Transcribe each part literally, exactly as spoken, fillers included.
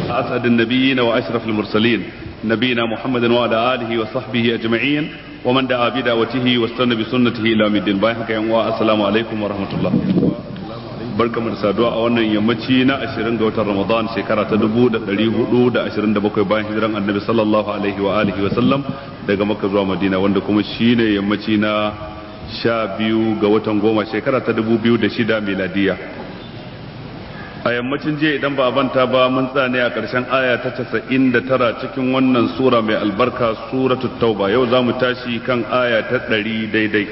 أسعد النبيين وأشرف المرسلين نبينا محمد وعلى آله وصحبه أجمعين ومن دعا بدعوته واستنى بسنته إلى يوم الدين. السلام عليكم ورحمة الله. barkamu da saduwa a wannan yammaci na ashirin ga watan Ramadan shekara ta dubu da ɗari hudu da ashirin da bakwai bayan hijiran Annabi sallallahu alaihi wa alihi wa sallam daga Makka zuwa Madina, wanda kuma shine yammaci na sha biyu ga watan goma shekara ta dubu biyu da shida miladiya. A yammacin jiya idan ba a banta ba mun tsane a ƙarshen aya ta casa'in da tara cikin wannan sura mai albarka suratul Tauba. Yau za mu tashi kan aya ta ɗari daidai.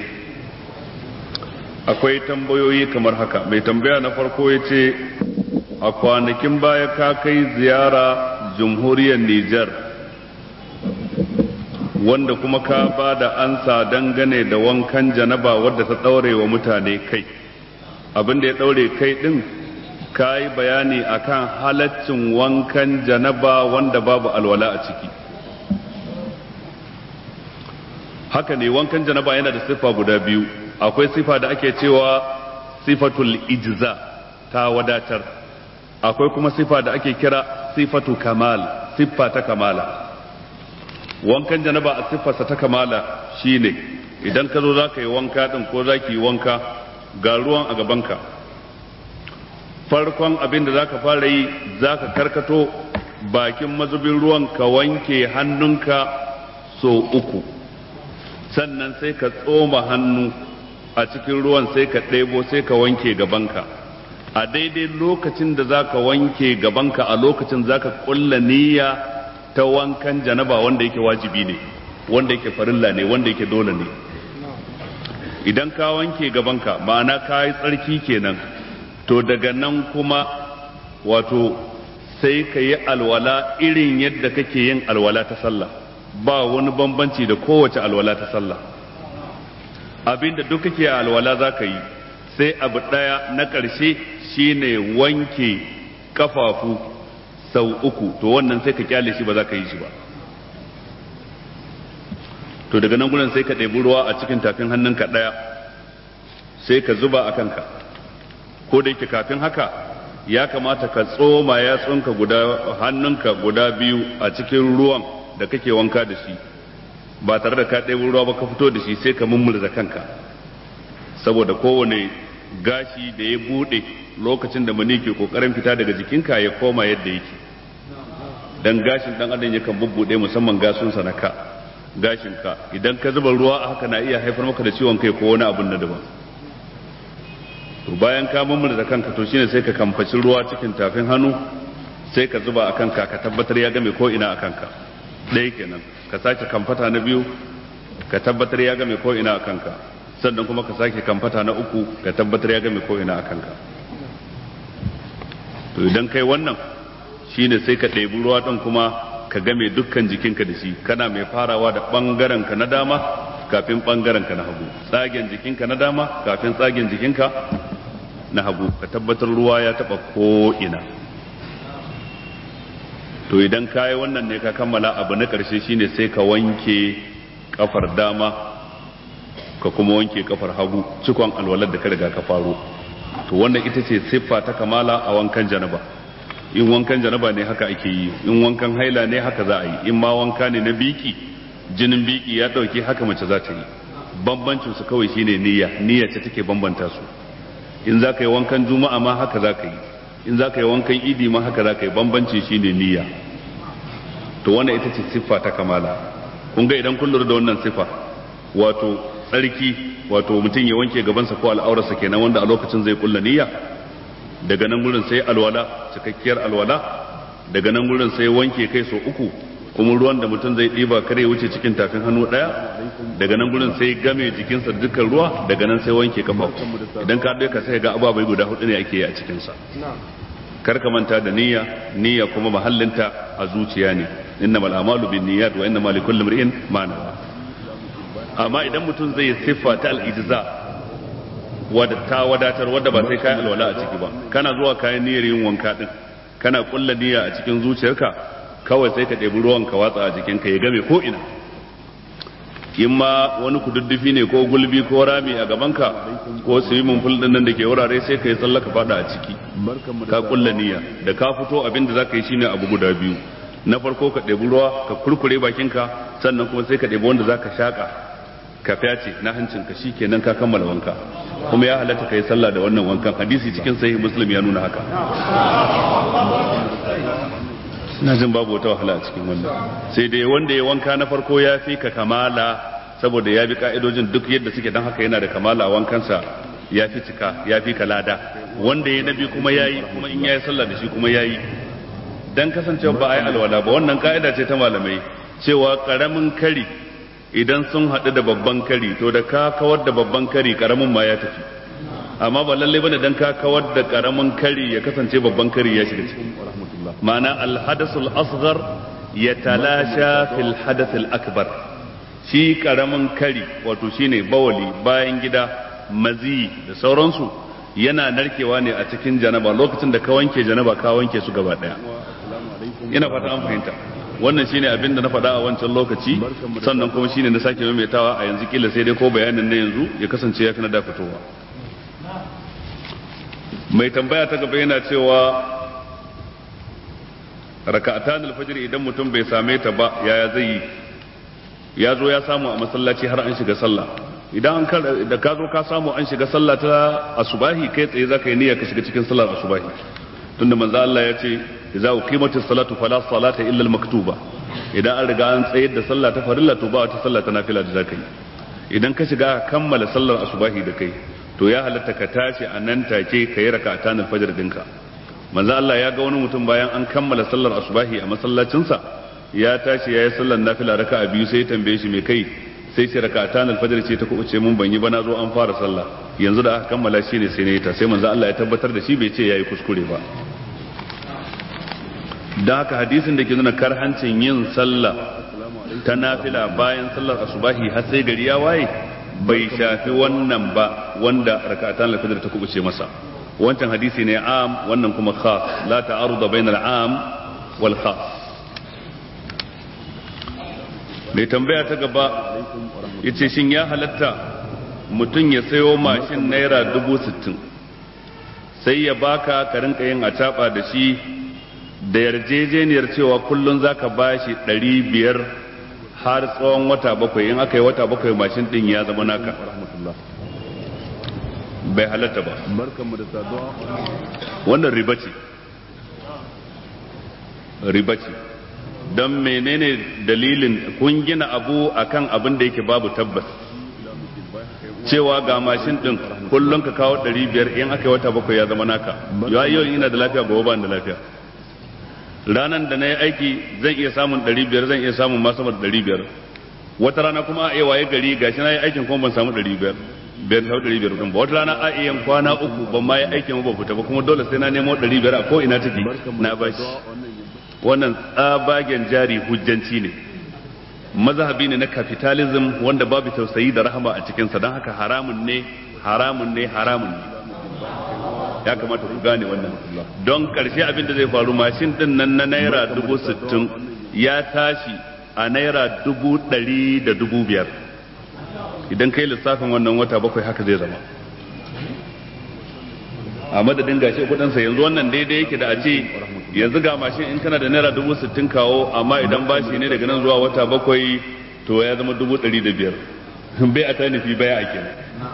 Akwai tambayoyi kamar haka. Mai tambaya na farko ya ce, a kwanakin baya ka kai ziyara jamhuriyar Nijar, wanda kuma ka ba da ansa dangane da wankan janaba wadda ta ɗaure wa mutane kai. Abin da ya ɗaure kai ɗin, ka yi bayani akan halaccin wankan janaba wanda babu alwala a ciki. Haka ne, wankan janaba yana da siffa guda biyu. Akwai sifa da ake cewa sifatul ijza, ta wadatar. Akwai kuma sifa da ake kira sifatu kamal, siffa ta kamala. Wankan janaba a siffarsa ta kamala shine idan ka zo za ka yi wanka ɗin ko za ki yi wanka, ga ruwan a gabanka. Farkon abin da za ka fara yi, za ka karkato bakin mazubin ruwan ka wanke hannunka so uku, sannan sai ka tsoma hannu a cikin ruwan sai ka ɗebo sai ka wanke gabanka. A daidai lokacin da za ka wanke gabanka, a lokacin za ka ƙulla niyya ta wankan janaba wanda yake wajibi ne, wanda yake farilla ne, wanda yake dole ne. Idan ka wanke gabanka, ma'ana ka yi tsarki kenan, to daga nan kuma wato sai ka yi alwala irin yadda kake yin alwala ta sallah, ba wani bambanci da kowace alwala ta sallah. Abinda duk kake alwala za ka yi, sai abu ɗaya na ƙarshe shine wanke kafafu sau uku, to wannan sai ka kyale shi ba za ka yi shi ba. To daga nan gudan sai ka ɗebi ruwa a cikin tafin hannunka ɗaya sai ka zuba a kanka. Ko da yake kafin haka ya kamata ka tsoma yatsunka guda hannunka guda biyu a cikin ruwan da kake wanka da shi, ba tare da ka ɗebo ruwa ba ka fito da shi, sai ka mummurza kanka, saboda kowane gashi da ya buɗe lokacin da mani ke kokarin fita daga jikinka ya koma yadda yake. Dan gashin dan adam yakan bubbuɗe, musamman gasunsa na ka, gashin ka idan ka zuba ruwa a haka na iya haifar maka da ciwon kai ko wani abun na daban. To bayan ka mummurza kanka, to shine sai ka kamfaci ruwa cikin tafin hannu sai ka zuba a kanka, ka tabbatar ya game ko ina a kanka. Ɗaya kenan. Ka sake kamfata na biyu, ka tabbatar ya game ko ina a kanka, sannan kuma ka sake kamfata na uku, ka tabbatar ya game ko ina a kanka. To idan kai wannan shine sai ka ɗebi ruwa ɗin kuma ka game dukkan jikinka da shi, kana mai farawa da ɓangaren ka na dama kafin ɓangaren ka na hagu, tsagen jikinka na dama kafin tsagen jikinka na hagu, ka tabbatar ruwa ya taɓa ko ina. To idan ka yi wannan ne ka kammala, abu na ƙarshe shine sai ka wanke kafar dama ka kuma wanke kafar hagu, cikon alwalar da ka riga ka faro. To wannan ita ce siffa ta kamala a wankan janaba. In wankan janaba ne haka ake yi, in wankan haila ne haka za a yi, in ma wanka ne na biki, jinin biki ya ɗauke, haka mace za ta yi. Bambancin su kawai shine niyya, niyya ce take bambanta su. In za ka yi wankan juma'a ma haka za ka yi, in za ka yi wankan idi ma haka za ka yi, bambanci shi ne niyya. To wannan ita ce siffa ta kamala. Kun ga idan kun lura da wannan siffa, wato tsarki, wato mutum ya wanke gabansa ko al'aurarsa kenan, wanda a lokacin zai kulla niyya. Daga nan gurin sai alwala, cikakkiyar alwala. Daga nan gurin sai wanke kai so uku, kuma ruwan da mutum zai ɗiba kare wuce cikin tafin hannu ɗaya. Daga nan gurin sai game jikinsa dukkan ruwa, daga nan sai wanke kafa. Idan ka ɗauka sai ga ababai guda hudu ne ake yi a cikinsa. Kar ka manta da niyya, niyya kuma mahallinta a zuciya ne. Innamal a'malu binniyat wa innamal likulli imrin ma nawa. Amma idan mutum zai siffa ta al-ijza, wadda ta wadatar, wadda ba sai kayan alwala a ciki ba, kana zuwa kayan niyyar yin wanka din, kana kulla niyya a cikin zuciyarka, kawai sai ka ɗebi ruwan ka watsa a jikinka ya game ko ina. in ma wani kududdufi ne ko gulbi ko rami a gabanka ko swimming pool din nan da ke wurare sai ka yi sallah ka fada a ciki ka kulla niyya da ka fito abin da zaka yi shine abu guda biyu na farko ka ɗebi ruwa ka kurkure bakinka sannan kuma sai ka ɗebi wanda zaka shaka ka fyace na hancinka shikenan ka kammala wanka kuma ya halatta ka yi sallah da wannan wankan hadisi cikin sahih muslim ya nuna haka ina jin babu wata wahala a cikin wannan sai dai wanda ya wanka na farko ya fi ka kamala saboda ya bi ka'idojin duk yadda suke dan haka yana da kamala wankansa ya fi cika ya fi kalada wanda ya nabi kuma yayi kuma in yayi sallah da shi kuma yayi dan kasancewa ba ai alwala ba wannan ka'ida ce ta malamai cewa karamin kari idan sun haɗu da babban kari to da ka kawar da babban kari karamin ma ya tafi amma ba lalle bane dan ka kawar da karamin kari ya kasance babban kari ya shiga ciki ma'ana al-hadathul asghar yatalasha fil hadathil akbar shi karamin kari wato shine bawali bayan gida mazi da sauransu yana narkewa ne a cikin janaba lokacin da ka wanke janaba ka wanke su gaba daya ina fata an fahimta wannan shine abin da na faɗa a wancan lokaci sannan kuma shine na sake maimaitawa a yanzu kila sai dai ko bayanin na yanzu ya kasance ya kana da fitowa mai tambaya ta gaba yana cewa raka'atan al-fajr idan mutum bai same ta ba yaya zai yi ya zo ya samu a masallaci har an shiga sallah idan an da ka zo ka samu an shiga sallah ta asubahi kai tsaye zaka yi niyya ka shiga cikin sallar asubahi tunda manzo Allah ya ce idza uqimatis salatu fala salata illa al-maktuba idan an riga an tsayar da sallah ta farilla to ba wata sallah ta nafila da zaka yi idan ka shiga kammala sallar asubahi da kai to ya halatta ka tashi a nan take ka yi raka'atan al-fajr dinka manzo Allah ya ga wani mutum bayan an kammala sallar asubahi a masallacinsa ya tashi yayi sallar nafila raka'a biyu sai ya tambaye shi me kai sai shi raka'atan al-fajr ce ta kuce mun ban yi ba na zo an fara sallah yanzu da aka kammala shi ne sai na yi ta sai manzo Allah ya tabbatar da shi bai ce yayi kuskure ba da haka hadisin da ke nuna karhancin yin sallah ta nafila bayan sallar asubahi har sai gari ya waye bai shafi wannan ba wanda raka'atan al-fajr ta kubuce masa wancan hadisi ne am wannan kuma khas la ta'arudu bainal am wal khas mai tambaya ta gaba yace shin ya halatta mutum ya sayo mashin naira dubu sittin sai ya baka ka rinka yin acaba da shi da yarjejeniyar cewa kullun zaka bashi ɗari biyar har tsawon wata bakwai in aka yi wata bakwai mashin din ya zama naka bai halatta ba wannan riba ce riba ce don menene dalilin kun gina abu akan abin da yake babu tabbas cewa ga mashin din kullum ka kawo ɗari biyar in aka yi wata bakwai ya zama naka yau ina da lafiya gobe ba da lafiya ranan da na yi aiki zan iya samun ɗari biyar zan iya samun ma sama da ɗari biyar wata rana kuma a iya waye gari gashi na yi aikin kuma ban samu ɗari biyar biyar sau ɗari biyar ɗin ba wata rana a iya kwana uku ban ma yi aikin ba fita ba kuma dole sai na nemo ɗari biyar a ko ina take na bashi wannan tsabagen jari hujjanci ne mazhabi ne na capitalism wanda babu tausayi da rahama a cikinsa don haka haramun ne haramun ne haramun ne ya kamata ku gane wannan don karshe abin da zai faru mashin din nan na naira dubu sittin ya tashi a naira dubu ɗari da dubu biyar idan kai lissafin wannan wata bakwai haka zai zama a madadin gashi kudinsa yanzu wannan daidai yake da a ce yanzu ga mashin in kana da naira dubu sittin kawo amma idan bashi ne daga nan zuwa wata bakwai to ya zama dubu ɗari da biyar bai a tanifi bai a kenan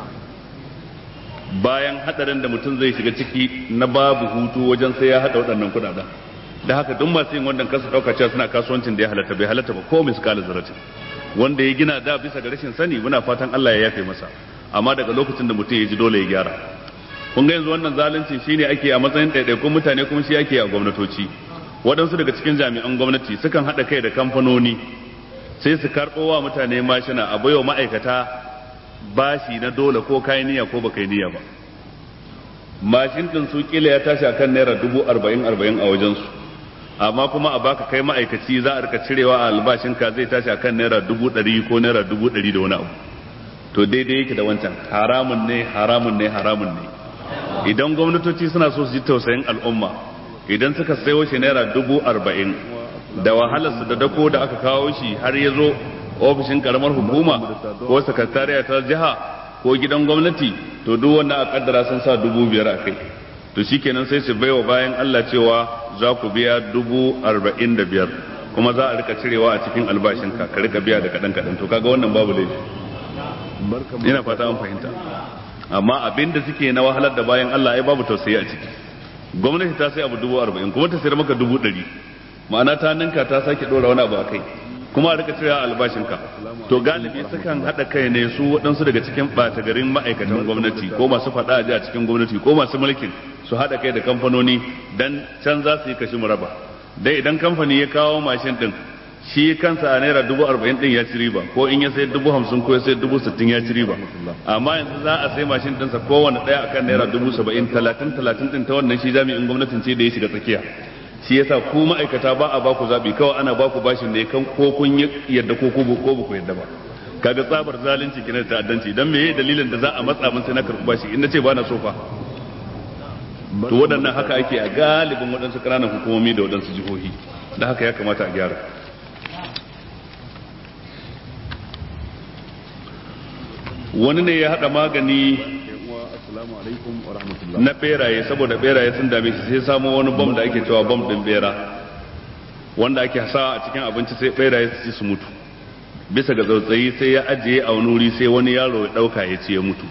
bayan hadarin da mutum zai shiga ciki na babu hutu wajen sai ya hada waɗannan kuɗaɗen da haka duk masu yin wannan kasu ɗauka cewa suna kasuwancin da ya halatta bai halatta ba ko miskala zaratin wanda ya gina da bisa ga rashin sani muna fatan Allah ya yafe masa amma daga lokacin da mutum ya ji dole ya gyara kun ga yanzu wannan zalunci shine ake a matsayin ɗaiɗaikun mutane kuma shi ake a gwamnatoci waɗansu daga cikin jami'an gwamnati sukan haɗa kai da kamfanoni sai su karɓo wa mutane mashina a baiwa ma'aikata bashi na dole ko kayan niyya ko baka yi niyya ba mashin din su kila ya tashi akan naira dubu arba'in arba'in a wajensu amma kuma a baka kai ma'aikaci za a rika cirewa a albashinka zai tashi akan naira dubu ɗari ko naira dubu ɗari da wani abu to daidai yake da wancan haramun ne haramun ne haramun ne idan gwamnatoci suna so su ji tausayin al'umma idan suka sayo shi naira dubu arba'in da wahalarsu da dako da aka kawo shi har ya zo ofishin karamar hukuma ko sakatariya ta jiha ko gidan gwamnati to duk wannan a kaddara sun sa dubu biyar a kai to shikenan sai su baiwa bayan Allah cewa za ku biya dubu arba'in da biyar kuma za a rika cirewa a cikin albashinka ka rika biya da kadan kadan to kaga wannan babu laifi ina fata an fahimta amma abinda suke na wahalar da bayan Allah ai babu tausayi a ciki gwamnati ta sai abu dubu arba'in kuma ta sayar maka dubu ɗari ma'ana ta ninka ta sake ɗora wani abu a kai kuma a rika cire albashinka to galibi sukan haɗa kai ne su waɗansu daga cikin ɓata garin ma'aikatan gwamnati ko masu faɗa a cikin gwamnati ko masu mulkin su haɗa kai da kamfanoni dan can za su yi kashi muraba dai idan kamfani ya kawo mashin ɗin shi kansa a naira dubu arba'in ɗin ya ci riba ko in ya sai dubu hamsin ko ya sai dubu sittin ya ci riba amma yanzu za a sai mashin ɗinsa kowane ɗaya akan naira dubu saba'in talatin talatin ɗin ta wannan shi jami'in gwamnatin ce da ya shiga tsakiya shi yasa ku ma'aikata ba a baku zabi kawai ana baku bashin ne kan ko kun yadda ko ko ba ku yadda ba kaga tsabar zalunci kina da ta'addanci dan meye dalilin da za a matsa mun sai na karɓi bashi in nace ba na so fa to waɗannan haka ake a galibin waɗansu ƙananan hukumomi da waɗansu jihohi da haka ya kamata a gyara wani ne ya haɗa magani na beraye saboda beraye sun dame shi sai samo wani bom da ake cewa bom din bera wanda ake sa a cikin abinci sai beraye su ci su mutu bisa ga tsautsayi sai ya ajiye a wani wuri sai wani yaro ya dauka ya ci ya mutu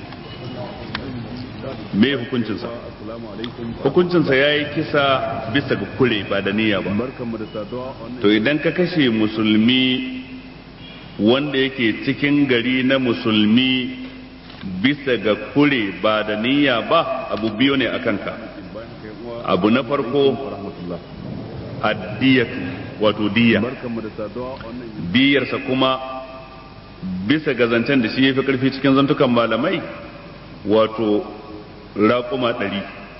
me hukuncinsa hukuncinsa ya yi kisa bisa ga kure ba da niyya ba to idan ka kashe musulmi wanda yake cikin gari na musulmi bisa ga kure ba da niyya ba abu biyu ne a kanka abu na farko addiyatu wato diya diyarsa kuma bisa ga zancen da shi ya fi karfi cikin zantukan malamai wato raƙuma ɗari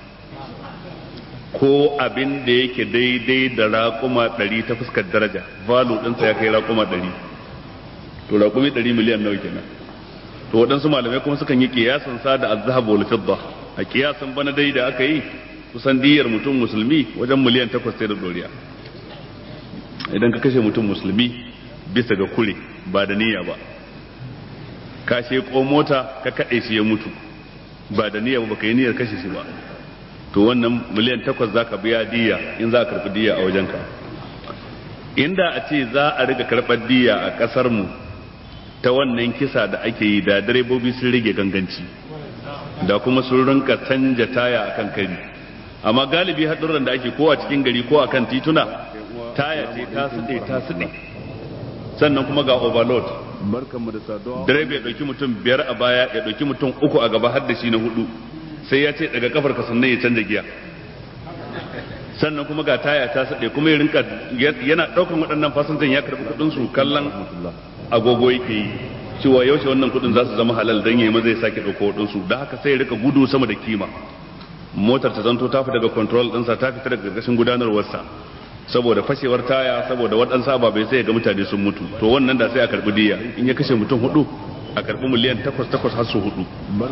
ko abin da yake daidai da raƙuma ɗari ta fuskar daraja valu ɗinsa ya kai raƙuma ɗari to raƙumi ɗari miliyan nawa kenan to waɗansu malamai kuma sukan yi kiyasan sa da azhab wal fidda a kiyasan bana dai da aka yi kusan diyar mutum musulmi wajen miliyan takwas sai da doriya idan ka kashe mutum musulmi bisa ga kure ba da niyya ba ka sheko mota ka kaɗe shi ya mutu ba da niyya ba baka yi niyyar kashe shi ba to wannan miliyan takwas zaka biya diya in za ka karɓi diya a wajenka inda a ce za a riga karɓar diya a ƙasar mu ta wannan kisa da ake yi da direbobi sun rage ganganci da kuma sun rinka canja taya akan kari amma galibi haɗurran da ake ko a cikin gari ko akan tituna taya ce ta suɗe ta suɗe sannan kuma ga overload direba ya ɗauki mutum biyar a baya ya ɗauki mutum uku a gaba har da shi na hudu sai ya ce daga kafar ka sannan ya canza giya sannan kuma ga taya ta suɗe kuma ya rinka yana ɗaukan waɗannan fasinjan ya karɓi kuɗin su kallon agogo yake yi cewa yaushe wannan kudin za su zama halal dan yayi maza ya sake dauko wadin su dan haka sai ya rika gudu sama da kima motar ta zanto ta fita daga control din sa ta fita daga gargashin gudanarwar sa saboda fashewar taya saboda waɗansu ababai sai ya ga mutane sun mutu to wannan da sai a karbi diya in ya kashe mutum hudu a karbi miliyan takwas takwas har su hudu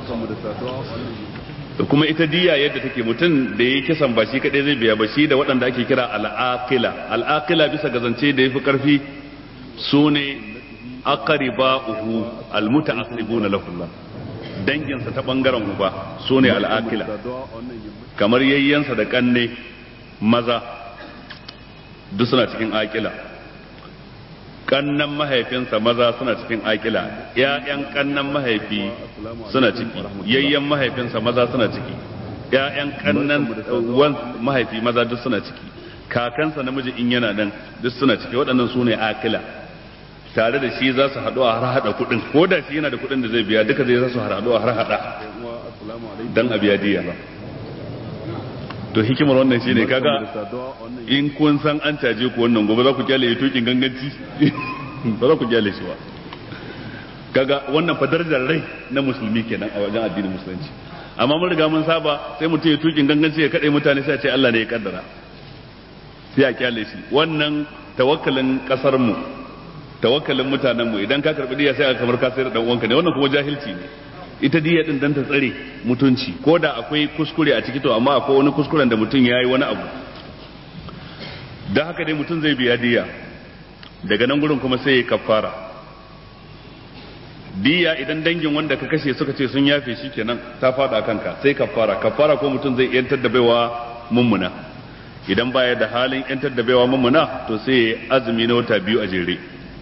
da kuma ita diya yadda take mutum da yayi kisan ba shi kadai zai biya ba shi da waɗanda ake kira al-aqila al-aqila bisa ga zance da yafi karfi sune aqriba'uhu almuta'assibuna lahu danginsa ta bangaren uba sune al'akila kamar yayyansa da kanne maza duk suna cikin akila kannan mahaifinsa maza suna cikin akila ƴaƴan kannan mahaifi suna ciki yayyan mahaifinsa maza suna ciki ƴaƴan kannan wan mahaifi maza duk suna ciki kakansa namiji in yana nan duk suna ciki waɗannan sune akila tare da shi za su haɗu a har haɗa kuɗin ko da shi yana da kuɗin da zai biya duka zai za su har haɗu a har haɗa don a biya diya ba to hikimar wannan shi ne kaga in kun san an caje ku wannan gobe za ku kyale ya tukin ganganci ba za ku kyale shi ba kaga wannan fa darajar rai na musulmi kenan a wajen addinin musulunci amma mun riga mun saba sai mutum ya tukin ganganci ya kaɗai mutane sai a ce Allah ne ya kaddara sai a kyale shi wannan tawakkalin kasar mu tawakkalin mutanen mu idan ka karbi diya sai aka kamar ka sayar da dan uwanka ne wannan kuma jahilci ne ita diya din dan ta tsare mutunci ko da akwai kuskure a ciki to amma akwai wani kuskuren da mutum yayi wani abu dan haka dai mutum zai biya diya daga nan gurin kuma sai ya kafara diya idan dangin wanda ka kashe suka ce sun yafe shi kenan ta fada kanka sai kafara. Kafara ko mutum zai yantar da baiwa mummuna, idan baya da halin yantar da baiwa mummuna to sai azumi na wata biyu a jere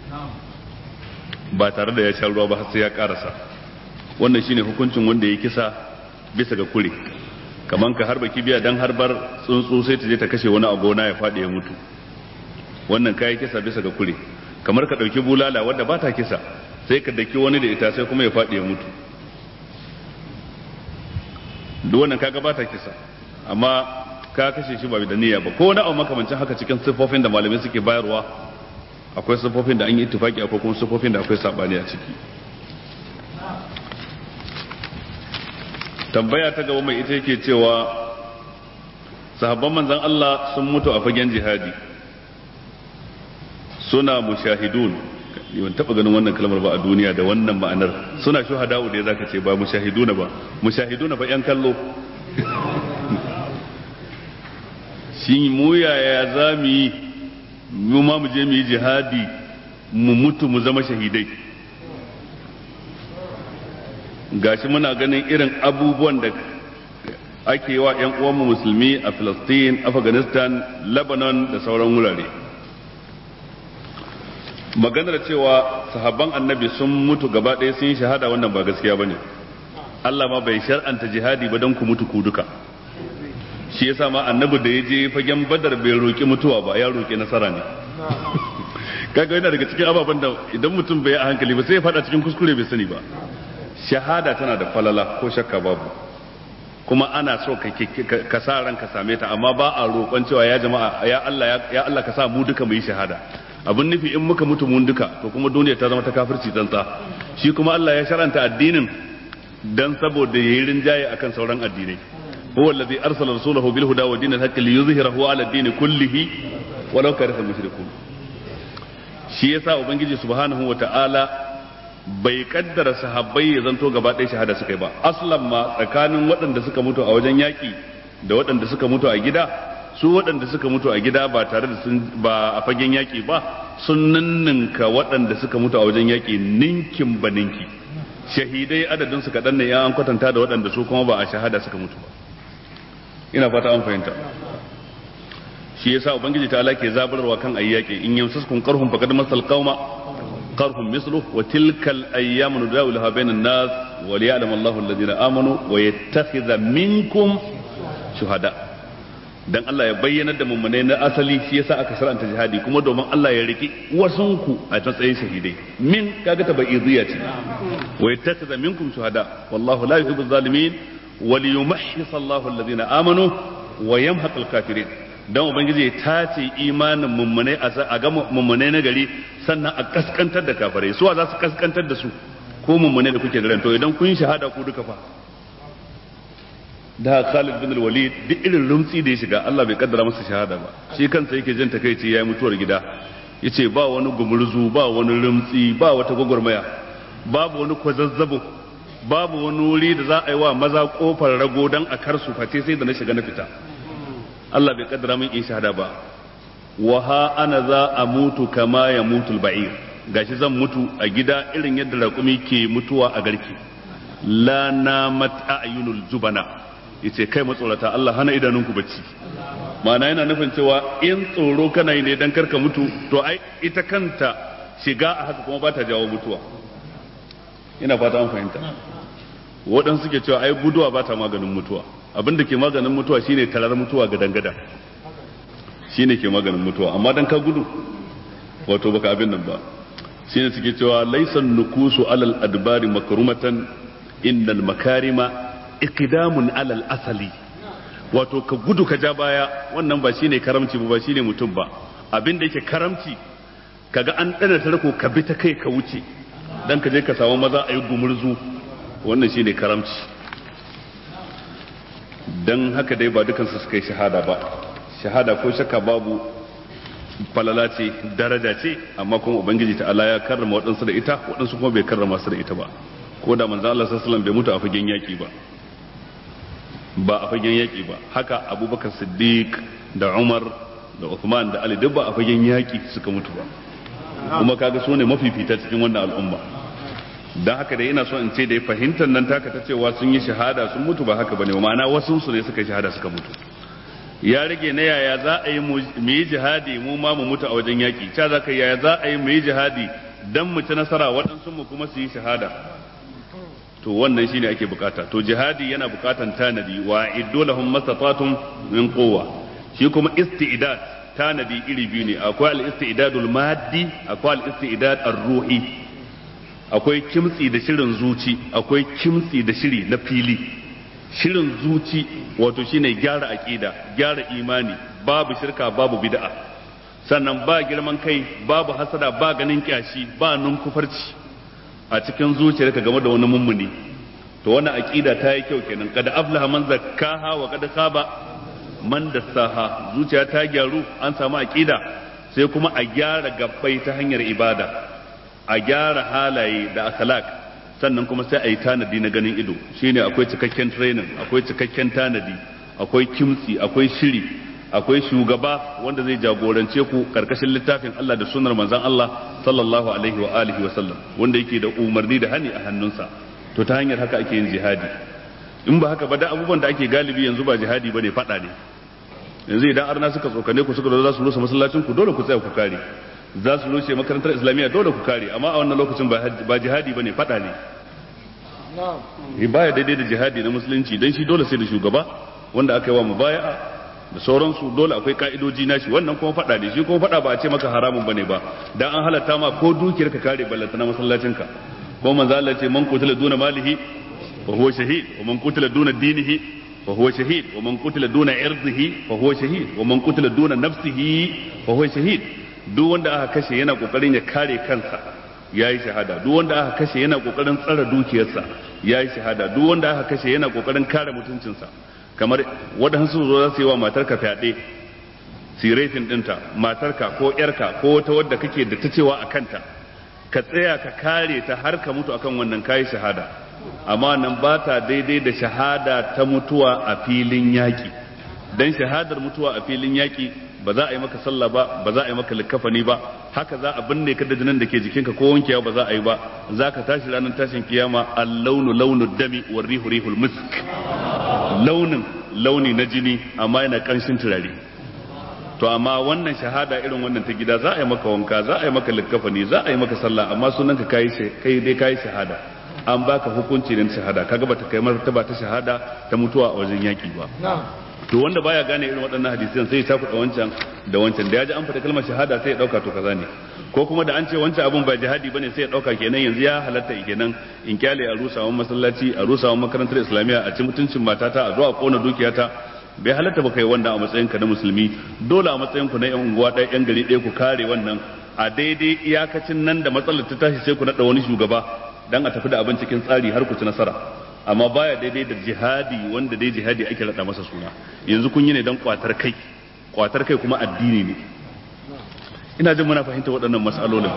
ba tare da ya sha ruwa ba har sai ya karasa. Wannan shine hukuncin wanda ya kisa bisa ga kure, kaman ka harba kibiya dan harbar tsuntsu sai ta je ta kashe wani a gona ya fadi ya mutu, wannan kai kisa bisa ga kure. Kamar ka dauki bulala wanda ba ta kisa sai ka daki wani da ita sai kuma ya fadi ya mutu, duk wannan kaga ba ta kisa amma ka kashe shi ba da niyya ba. Ko wani abu makamancin haka cikin siffofin da malamai suke bayarwa, akwai siffofin da an yi ittifaki, akwai kuma siffofin da akwai sabani a ciki. Tambaya ta gaba mai ita yake cewa sahabban manzon Allah sun mutu a fagen jihadi suna mushahidun. Ban taba ganin wannan kalmar ba a duniya da wannan ma'anar. Suna shuhada'u da zaka ce ba mushahiduna ba. Mushahiduna ba yan kallo. Shin mu yaya za mu yi mu ma mu je mu yi jihadi mu mutu mu zama shahidai? Gashi muna ganin irin abubuwan da ake wa ƴan uwanmu musulmi a Palestine, Afghanistan, Lebanon da sauran wurare. Maganar cewa sahabban annabi sun mutu gaba ɗaya sun yi shahada, wannan ba gaskiya bane. Allah ma bai shar'anta jihadi ba don ku mutu ku duka. Shi yasa ma annabi da ya je fagen Badar bai roki mutuwa ba, ya roki nasara ne. Kaga yana daga cikin ababen da idan mutum bai a hankali ba sai ya fada cikin kuskure bai sani ba. Shahada tana da falala ko shakka babu, kuma ana so ka sa ran ka same ta, amma ba a roƙon cewa ya jama'a ya Allah ya Allah ka sa mu duka mu yi shahada. Abin nufi in muka mutu mun duka to kuma duniya ta zama ta kafirci tsantsa. Shi kuma Allah ya sharanta addinin dan saboda yayi rinjaye akan sauran addinai. Huwa allazi arsala rasulahu bil huda wa dinil haqqi liyuzhirahu ala ad-din kullihi walau karihal mushrikun. Shi yasa ubangiji subhanahu wa ta'ala bai kaddara sahabbai ya zanto gaba ɗaya shahada suka yi ba. Aslan ma tsakanin waɗanda suka mutu a wajen yaƙi da waɗanda suka mutu a gida, su waɗanda suka mutu a gida ba tare da sun ba a fagen yaƙi ba sun ninninka waɗanda suka mutu a wajen yaƙi ninkin ba ninki. Shahidai adadin su kaɗan ne ya an kwatanta da waɗanda su kuma ba a shahada suka mutu ba. Ina fata an fahimta. Shi yasa ubangiji ta Allah ke zabarwa kan ayyaki in yamsaskum qarhum faqad masal qauma qarhum misluhu wa tilkal ayyamu nudawiluha bainan nas wa liya'lam Allahu alladhina amanu wa yattakhidha minkum shuhada. Dan Allah ya bayyana da mummunai na asali, shi yasa aka shar'anta jihadi, kuma domin Allah ya riki wasunku a matsayin shahidai. Min kaga ta bayyidiyya ce. Wa yattakhidha minkum shuhada wallahu la yuhibbu zalimin wa liyumahhisa Allahu alladhina amanu wa yamhaqal kafirin. Dan ubangiji ya tace imanin mummunai a ga mummunai na gari, sannan a kaskantar da kafirai. Suwa za su kaskantar da su ko mummunai da kuke da ran? To idan kun shahada ku duka fa. Da Khalid bin Walid duk irin rumtsi da ya shiga Allah bai kaddara masa shahada ba. Shi kansa yake jin takeici yayi mutuwar gida. Yace ba wani gumurzu, ba wani rumtsi, ba wata gwagwarmaya, babu wani kwazazzabo, babu wani wuri da za a yi wa maza kofar rago dan a karsu face sai da na shiga na fita. Allah bai kaddara min in shahada ba. Wa ha ana za a mutu kama ya mutul ba'ir. Gashi zan mutu a gida irin yadda raƙumi ke mutuwa a garki. La namat a'yunul jubana. Yace kai matsorata Allah hana idanunku bacci. Ma'ana yana nufin cewa in tsoro kana yi ne dan karka mutu, to ai ita kanta shiga a haka kuma ba ta jawo mutuwa. Ina fata an fahimta. Waɗansu suke cewa ai guduwa ba ta maganin mutuwa. Abin da ke maganin mutuwa shine tarar mutuwa ga dangada, shine ke maganin mutuwa. Amma dan ka gudu wato baka abin nan ba. Shine suke cewa laysan nukusu alal adbari makrumatan innal makarima iqdamun alal asali. Wato ka gudu ka ja baya wannan ba shine karamci ba, ba shine mutum ba. Abin da yake karamci kaga an dana tarko ka bi ta kai ka wuce dan ka je ka samu maza ayi gumurzu, wannan shine karamci. Dan haka dai ba dukansu suka yi shahada ba. Shahada ko shakka babu falala ce, daraja ce, amma kuma ubangiji ta Allah ya karrama waɗansu da ita, waɗansu kuma bai karrama su da ita ba. Ko da manzo Allah sallallahu alaihi wasallam bai mutu a fagen yaki ba, ba a fagen yaki ba. Haka Abubakar Siddiq da Umar da Uthman da Ali duk ba a fagen yaki suka mutu ba. Kuma kaga su ne mafifita cikin wannan al'umma. dan haka dai ina so in ce da fahimtar nan taka ta cewa sun yi shahada sun mutu ba haka bane ma'ana wasu su ne suka yi shahada suka mutu ya rage na yaya za a yi mu yi jihadi mu ma mu mutu a wajen yaki ta za ka yaya za a yi mu yi jihadi dan mu ci nasara waɗansu mu kuma su yi shahada to wannan shine ake bukata to jihadi yana bukatan tanadi wa iddu lahum mastata'tum min quwwa shi kuma isti'dad tanadi iri biyu ne akwai al-istidadul maddi akwai al-istidad ar-ruhi akwai kimtsi da shirin zuci akwai kimtsi da shiri na fili shirin zuci wato shine gyara aqida gyara imani babu shirka babu bid'a sannan ba girman kai babu hasada ba ganin kyashi ba nunkufarci a cikin zuciyarka game da wani mummuni to wannan aqida ta yi kyau kenan kada aflaha man zakkaha wa kada khaba man dassaha zuciya ta gyaru an samu aqida sai kuma a gyara gabbai ta hanyar ibada a gyara halaye da akhlaq sannan kuma sai a yi tanadi na ganin ido shine akwai cikakken training akwai cikakken tanadi akwai kimtsi akwai shiri akwai shugaba wanda zai jagorance ku karkashin littafin Allah da sunnar manzon Allah sallallahu alaihi wa alihi wa sallam wanda yake da umarni da hani a hannunsa to ta hanyar haka ake yin jihadi in ba haka ba da abubuwan da ake galibi yanzu ba jihadi bane fada ne yanzu idan arna suka tsokane ku suka zo za su rusa masallacin ku dole ku tsaya ku kare za su rushe makarantar islamiyya dole ku kare amma a wannan lokacin ba jihadi bane fada ne baya daidai da jihadi na musulunci dan shi dole sai da shugaba wanda aka yi wa mubaya'a da sauransu dole akwai ka'idoji nashi wannan kuma fada ne shi kuma fada ba a ce maka haramun bane ba dan an halatta ma ko dukiyar ka kare ballanta na masallacin ka ko manzo Allah ce man qutila duna malihi fa huwa shahid wa man qutila duna dinihi fa huwa shahid wa man qutila duna irdihi fa huwa shahid wa man qutila duna nafsihi fa huwa shahid duk wanda aka kashe yana kokarin ya kare kansa yayi shahada duk wanda aka kashe yana kokarin tsara dukiyarsa yayi shahada duk wanda aka kashe yana kokarin kare mutuncinsa kamar waɗansu zo za su yi wa matarka fyaɗe sirefin ɗinta matarka ko ƴarka ko wata wadda kake da ta cewa a kanta ka tsaya ka kare ta har ka mutu akan wannan kayi shahada amma nan ba ta daidai da shahada ta mutuwa a filin yaƙi dan shahadar mutuwa a filin yaƙi ba za a yi maka sallah ba ba za a yi maka likafani ba haka za a binne ka da jinin da ke jikinka ko wankewa ba za a yi ba za ka tashi ranar tashin kiyama al-launu launu dami wa rihu rihul misk launin launi na jini amma yana kanshin turare to amma wannan shahada irin wannan ta gida za a yi maka wanka za a yi maka likafani za a yi maka sallah amma sunan ka kai kai dai kai shahada an baka hukunci ne shahada kaga bata kai martaba ta shahada ta mutuwa a wajen yaki ba to wanda baya gane irin waɗannan hadisan sai ya takuɗa wancan da wancan da ya ji an fata kalmar shahada sai ya ɗauka to kaza ne ko kuma da an ce wancan abun ba jihadi bane sai ya ɗauka kenan yanzu ya halatta kenan in kyale a rusawan masallaci a rusawan makarantar islamiyya a ci mutuncin matata a zo a kona dukiyata bai halatta ba kai wannan a matsayin ka na musulmi dole a matsayin ku na yan unguwa ɗaya yan gari ɗaya ku kare wannan a daidai iyakacin nan da matsalar ta tashi sai ku naɗa wani shugaba dan a tafi da abin cikin tsari har ku ci nasara amma baya daidai da jihadi wanda dai jihadi ake rada masa suna yanzu kun yi ne don kwatar kai kwatar kai kuma addini ne ina jin muna fahimta waɗannan mas'alolin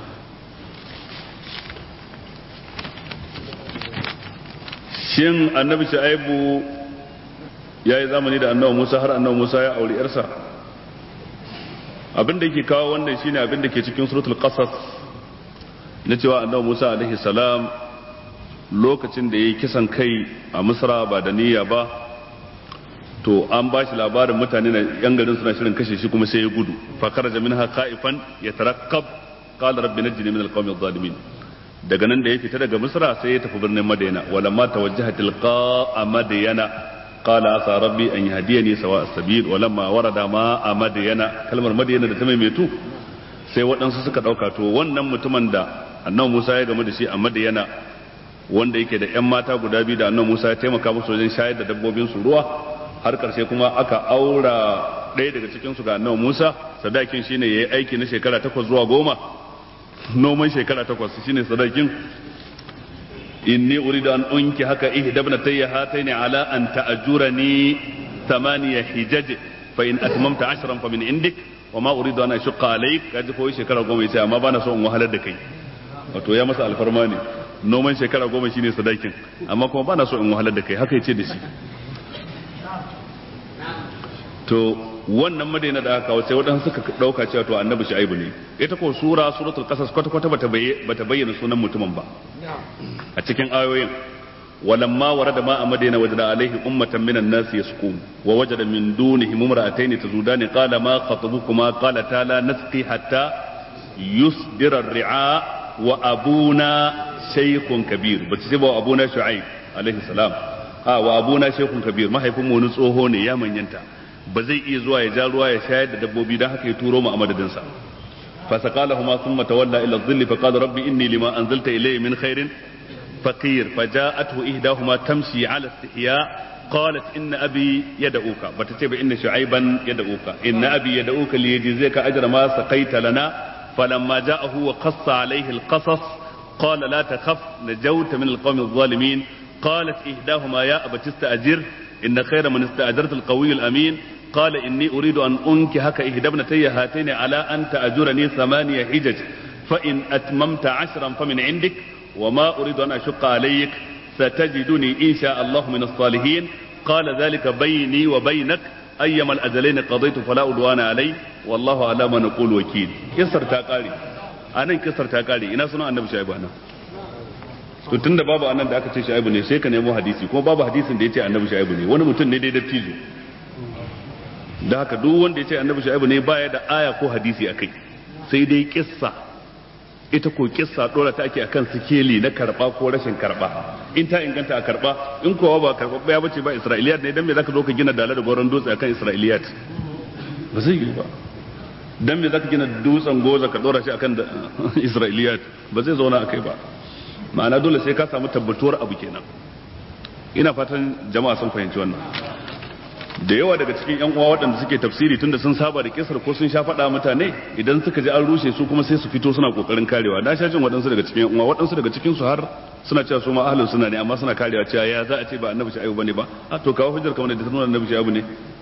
shin annabi shu'aibu ya yi zamani da annabi Musa har annabi Musa ya auri yarsa abin da yake kawo wannan shine abin da ke cikin suratul qasas na cewa annabi Musa alaihi salam lokacin da ya yi kisan kai a misra ba da niyya ba to an ba shi labarin mutane na yan garin suna shirin kashe shi kuma sai ya gudu fa kharaja minha khaifan yatarakkab qala rabbi najini min alqawmi adh-dhalimin daga nan da ya fita daga misra sai ya tafi birnin madina walamma tawajjaha tilqa madyana qala asa rabbi an yahdiyani sawa as-sabil walamma warada ma madyana kalmar madyana da ta maimaitu sai waɗansu suka dauka to wannan mutumin da annabi Musa ya gamu da shi a madyana wanda yake da ƴan mata guda biyu da annabi Musa ya taimaka musu wajen shayar da dabbobin su ruwa har karshe kuma aka aura ɗaya daga cikin su ga annabi Musa sadakin shine yayi aiki na shekara takwas zuwa goma noman shekara takwas shine sadakin inni uridu an unki haka ihdabna tayya hataini ala an ta'jurani thamaniya hijaj fa in atmamta ashran fa min indik wa ma uridu an ashqa alayk kaji ko shekara goma yace amma bana so in wahalar da kai wato ya masa alfarma ne noman shekara goma shine sadakin amma kuma bana so in wahalar da kai haka yace da shi to wannan Madina da aka kawo sai wadansu suka dauka cewa to annabi Shu'aibu ne. Ita ko sura suratul qasas kwata kwata bata bata bayyana sunan mutumin ba a cikin ayoyin. ولما ورد ماء مدينة وجد عليه أمة من الناس يسقون ووجد من دونهم امرأتين تذودان قال ما خطبكما قالتا لا نسقي حتى يصدر الرعاء وأبونا شيخ كبير بتسيبوا أبونا شعيب عليه السلام آه وأبونا شيخ كبير ما هيكون ونصوهون يا من ينتا بزي إزوا يجالوا يشاهد دبوبي ده كي تورو ما أمد دنسا فسقالهما ثم تولى إلى الظل فقال ربي إني لما أنزلت إلي من خير فقير فجاءته إحداهما تمشي على استحياء قالت إن أبي يدعوك بتتبع إن شعيبا يدعوك إن أبي يدعوك ليجزيك أجر ما سقيت لنا فلما جاءه وقص عليه القصص قال لا تخف نجوت من القوم الظالمين قالت إحداهما يا أبت استأجر إن خير من استأجرت القوي الأمين قال إني أريد أن أنكحك إحدى ابنتي هاتين على أن تأجرني ثمانية حجج فإن أتممت عشرا فمن عندك وما أريد أن أشق عليك ستجدني إن شاء الله من الصالحين قال ذلك بيني وبينك أيما الأجلين قضيت فلا أدوان علي والله على ما نقول وكيل. كسر تاقاري أنا كسر تاقاري إنا سنة النبي شعيب أنا to tunda babu annan da aka ce Shu'aibu ne sai ka nemo hadisi kuma babu hadisin da yace annabi Shu'aibu ne wani mutum ne dai dattijo da haka duk wanda yace annabi Shu'aibu ne baya da aya ko hadisi akai sai dai kissa ita ko kissa dora ta ake akan sikeli na karba ko rashin karba in ta inganta a karba in kowa ba karba ba ya bace ba Isra'iliyat ne dan me zaka zo ka gina dala da goron dutse akan Isra'iliyat ba zai yi ba dan me zaka gina dutsen goza ka dora shi akan Isra'iliyat ba zai zauna akai ba ma'ana dole sai ka samu tabbatuwar abu kenan. Ina fatan jama'a sun fahimci wannan. Da yawa daga cikin yan uwa waɗanda suke tafsiri tunda sun saba da kisar ko sun sha faɗa mutane idan suka ji an rushe su kuma sai su fito suna kokarin karewa. Na sha jin waɗansu daga cikin yan uwa waɗansu daga cikin su har suna cewa su ma ahlus sunna ne amma suna karewa cewa ya za a ce ba annabi Shu'aibu bane ba. A to kawo hujjar kamar da ta nuna annabi Shu'aibu ne.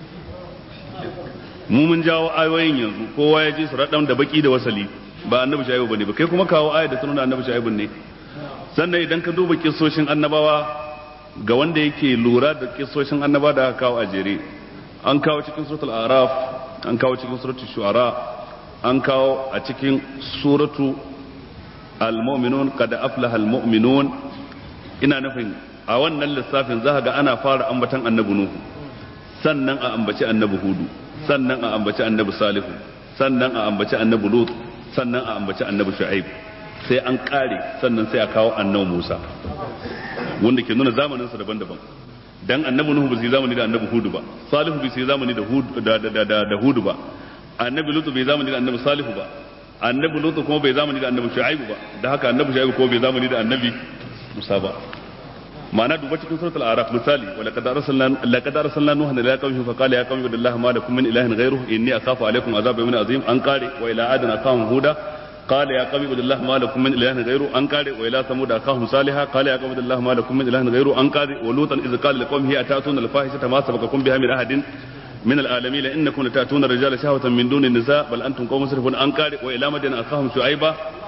Mu mun jawo ayoyin yanzu kowa ya ji su raɗan da baki da wasali ba annabi Shu'aibu bane ba kai kuma kawo ayar da ta nuna annabi Shu'aibu ne. Sannan idan ka duba kissoshin annabawa ga wanda yake lura da kissoshin annaba da aka kawo a jere an kawo cikin suratul araf an kawo cikin suratul shu'ara an kawo a cikin suratu al-mu'minun qad aflaha al-mu'minun ina nufin a wannan lissafin za ga ana fara ambatan annabi nuhu sannan a ambaci annabi hudu sannan a ambaci annabi salihu sannan a ambaci annabi lut sannan a ambaci annabi shu'aib sai an kare sannan sai a kawo annabi Musa wanda ke nuna zamanin sa daban-daban dan annabi Nuhu bai zamani da annabi Hudu ba Salihu bai zamani da Hudu da da da da Hudu ba annabi Lut bai zamani da annabi Salihu ba annabi Lut kuma bai zamani da annabi Shu'aibu ba da haka annabi Shu'aibu kuma bai zamani da annabi Musa ba ma'ana duba cikin suratul araf misali wa laqad arsalna laqad arsalna nuhan ila qaumihi fa qala ya qaumi billahi ma lakum min ilahin ghayruhu inni akhafu alaykum azab yawmin azim an qari wa ila adana qawm huda قال يا قوم اعبدوا الله ما لكم من اله غيره ان قال والى ثمود اخاهم صالحا قال يا قوم اعبدوا الله ما لكم من اله غيره ان قال ولوطا اذ قال لقومه اتاتون الفاحشه ما سبقكم بها من احد من العالمين انكم لتاتون الرجال شهوه من دون النساء بل انتم قوم مسرفون ان قال والى مدين اخاهم شعيبا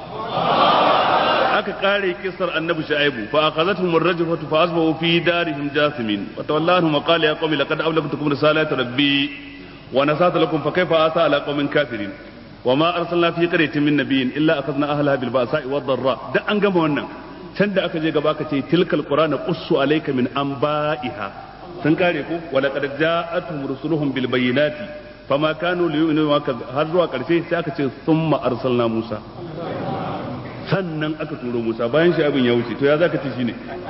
aka kare kisar annabi shu'aibu fa akhadathum ar-rajfatu fa asbahu fi darihim jathimin wa tawallahum wa qala ya qaumi laqad ablagtukum risalata rabbi wa nasata lakum fa kayfa asa ala qaumin kafirin وما أرسلنا في قرية من نبي إلا أخذنا أهلها بالبأساء والضراء ده an gama wannan can da aka je gaba aka ce tilkal qur'ana qussu alayka min anba'iha sun kare ko wala qad ja'atuhum rusuluhum bil bayyinati fama kanu liyu'minu har zuwa karshe sai aka ce thumma arsalna Musa sannan aka turo Musa bayan shi abin ya wuce to ya zaka ce shine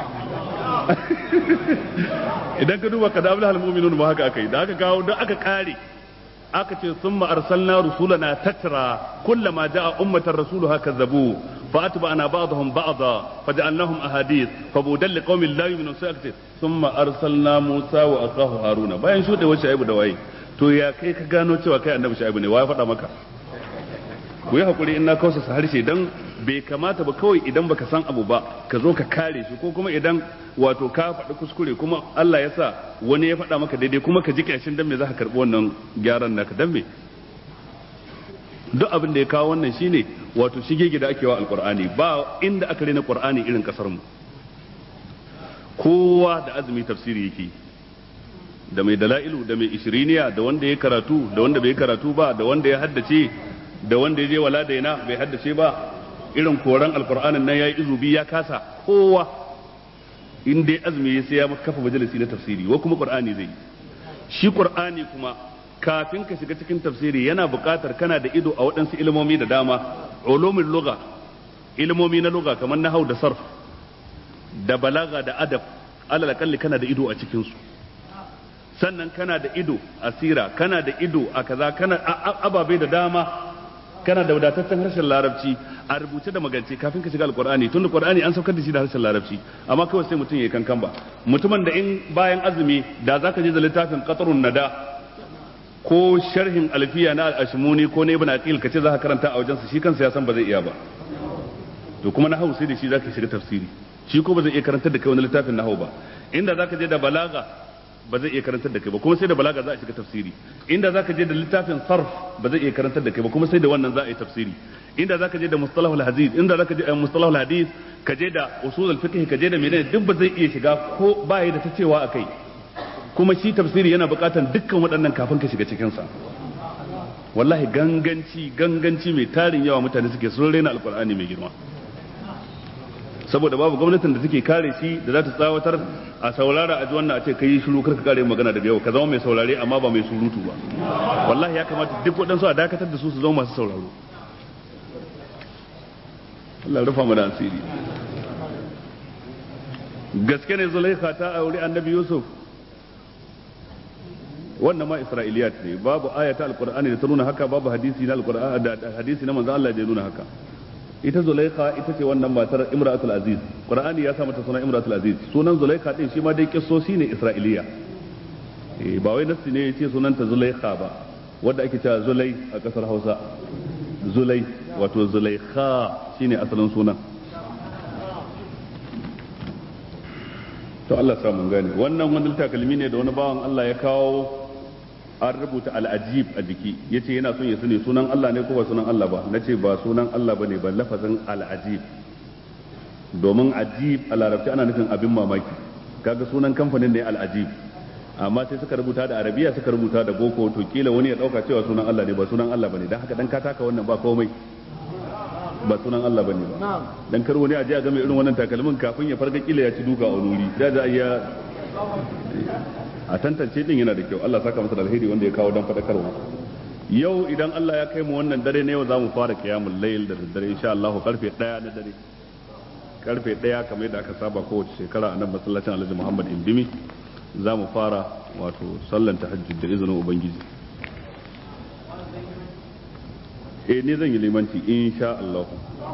idan ka duba kada abul mu'minun ba haka akai da aka kawo da aka kare aka ce summa arsalna rusulana tatra kullama jaa ummatan rasuluha kazzabu fa atba'na ba'dahum ba'dha faj'alnahum ahadith fabudan liqaumin la yu'minun sai aka ce summa arsalna Musa wa akahu Haruna bayan shude wa Shaibu da waye to ya kai ka gano cewa kai annabi Shaibu ne waye faɗa maka ku yi hakuri in na kausa harshe dan bai kamata ba kawai idan baka san abu ba ka zo ka kare shi ko kuma idan wato ka faɗi kuskure kuma Allah ya sa wani ya faɗa maka daidai kuma ka ji kyashin dan me za ka karɓi wannan gyaran naka dan me duk abin da ya kawo wannan shine wato shige gida ake wa alqur'ani ba inda aka rena qur'ani irin kasar mu kowa da azumi tafsiri yake da mai dala'ilu da mai ishiriniya da wanda ya karatu da wanda bai karatu ba da wanda ya haddace da wanda ya je wala daina bai haddace ba irin koran alqur'anin nan yayi izubi ya kasa kowa in dai azumi sai ya kafa majalisi na tafsiri wa kuma qur'ani zai shi qur'ani kuma kafin ka shiga cikin tafsiri yana buƙatar kana da ido a waɗansu ilmomi da dama ulumul lugha ilmomi na lugha kamar nahwu da sarf da balaga da adab alal kalli kana da ido a cikin su sannan kana da ido a sira kana da ido a kaza kana ababai da dama kana da wadataccen harshen larabci a rubuce da magance kafin ka shiga alqur'ani tunda qur'ani an saukar da shi da harshen larabci amma kawai sai mutum ya kankan ba mutumin da in bayan azumi da zaka je da littafin qatrun nada ko sharhin alfiya na al-ashmuni ko na ibn aqil kace zaka karanta a wajensa shi kansa ya san ba zai iya ba to kuma na hausa da shi zaka shiga tafsiri shi ko ba zai iya karantar da kai wani littafin nahwu ba inda zaka je da balaga ba zai iya karantar da kai ba kuma sai da balaga za a shiga tafsiri inda zaka je da littafin sarf ba zai iya karantar da kai ba kuma sai da wannan za a yi tafsiri inda zaka je da mustalahul hadith inda zaka je mustalahul hadith ka je da usulul fiqh ka je da menene duk ba zai iya shiga ko ba ya da ta cewa akai kuma shi tafsiri yana buƙatar dukkan waɗannan kafin ka shiga cikin sa wallahi ganganci ganganci mai tarin yawa mutane suke sun raina alqur'ani mai girma saboda babu gwamnatin da take kare shi da za ta tsawatar a saurara a ji wannan a ce kai shiru karka kare magana daga yau ka zama mai saurare amma ba mai surutu ba wallahi ya kamata duk waɗansu a dakatar da su su zama masu sauraro Allah rufa mu da asiri gaske ne Zulaikha ta aure Annabi Yusuf wannan ma Isra'iliyat ne babu ayata alqur'ani da ta nuna haka babu hadisi na alqur'ani da hadisi na manzo Allah da ya nuna haka ita Zulaikha ita ce wannan matar Imratul Aziz Qur'ani ya sa mata sunan Imratul Aziz sunan Zulaikha din shi ma dai kissosi ne Isra'iliya eh ba wai nassi ne yace sunanta Zulaikha ba wanda ake cewa Zulai a kasar Hausa Zulai wato Zulaikha shine asalin sunan to Allah sa mun gane wannan wani takalmi ne da wani bawan Allah ya kawo an rubuta al'ajib a jiki ya ce yana son ya sani sunan Allah ne ko ba sunan Allah ba na ce ba sunan Allah ba ne ba lafazin al'ajib domin ajib a larabci ana nufin abin mamaki kaga sunan kamfanin ne al'ajib amma sai suka rubuta da arabiya suka rubuta da boko to kila wani ya dauka cewa sunan Allah ne ba sunan Allah ba ne don haka dan ka taka wannan ba komai ba sunan Allah ba ne ba dan kar wani a je a ga mai irin wannan takalmin kafin ya farga kila ya ci duka a wuri da da ya a tantance din yana da kyau Allah saka masa da alheri wanda ya kawo dan fadakarwa yau idan Allah ya kai mu wannan dare ne yau zamu fara qiyamul layl da daddare insha Allah karfe ɗaya na dare karfe ɗaya kamar yadda aka saba kowace shekara a nan masallacin Alhaji Muhammad Indimi zamu fara wato sallan tahajjud da izinin ubangiji eh ne zan yi limanci insha Allah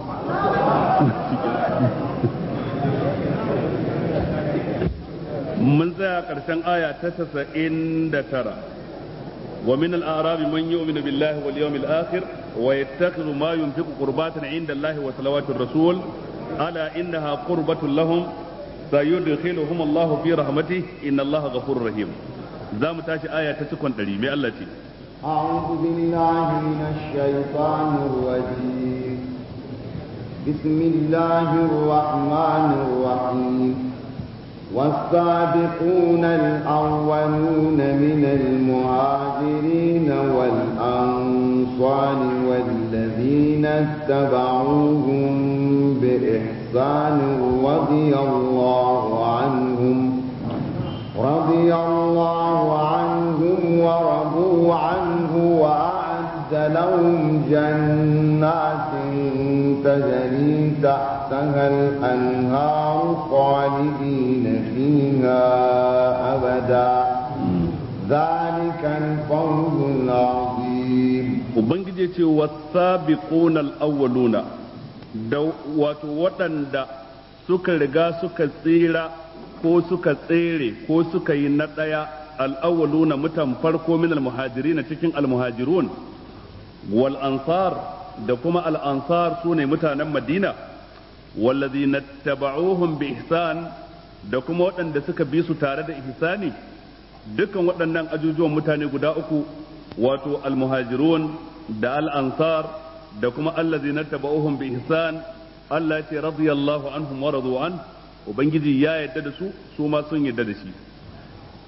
mun tsaya ƙarshen aya ta tasa'in da tara wa min al-a'rabi man yu'minu billahi wal yawmil akhir wa yattakhidhu ma yunfiqu qurbatan 'inda Allahi wa salawatir rasul ala innaha qurbatun lahum sayudkhiluhum Allahu fi rahmatihi inna Allaha ghafurur rahim zamu tashi aya ta cikon ɗari mai Allah ce a'udhu billahi minash shaitanir rajim bismillahir rahmanir rahim والسابقون الأولون من المهاجرين والأنصار والذين اتبعوهم بإحسان رضي الله عنهم رضي الله عنهم ورضوا عنه وأعد لهم جنات تجري تحتها الأنهار خالدين فيها أبدا ذلك الفوز العظيم وبنجي ce والسابقون الأولون da wato waɗanda suka riga suka tsira ko suka tsere ko suka yi na ɗaya al'awwaluna mutan farko min al-muhajirin cikin al-muhajirun wal ansar da kuma al-ansar sune mutanen Madina wallazina tabauhum bi ihsan da kuma waɗanda suka bi su tare da ihsani dukkan waɗannan ajujuwan mutane guda uku wato al-muhajirun da al-ansar da kuma allazina tabauhum bi ihsan Allah ya ce radiyallahu anhum wa radu an ubangiji ya yadda da su su ma sun yadda da shi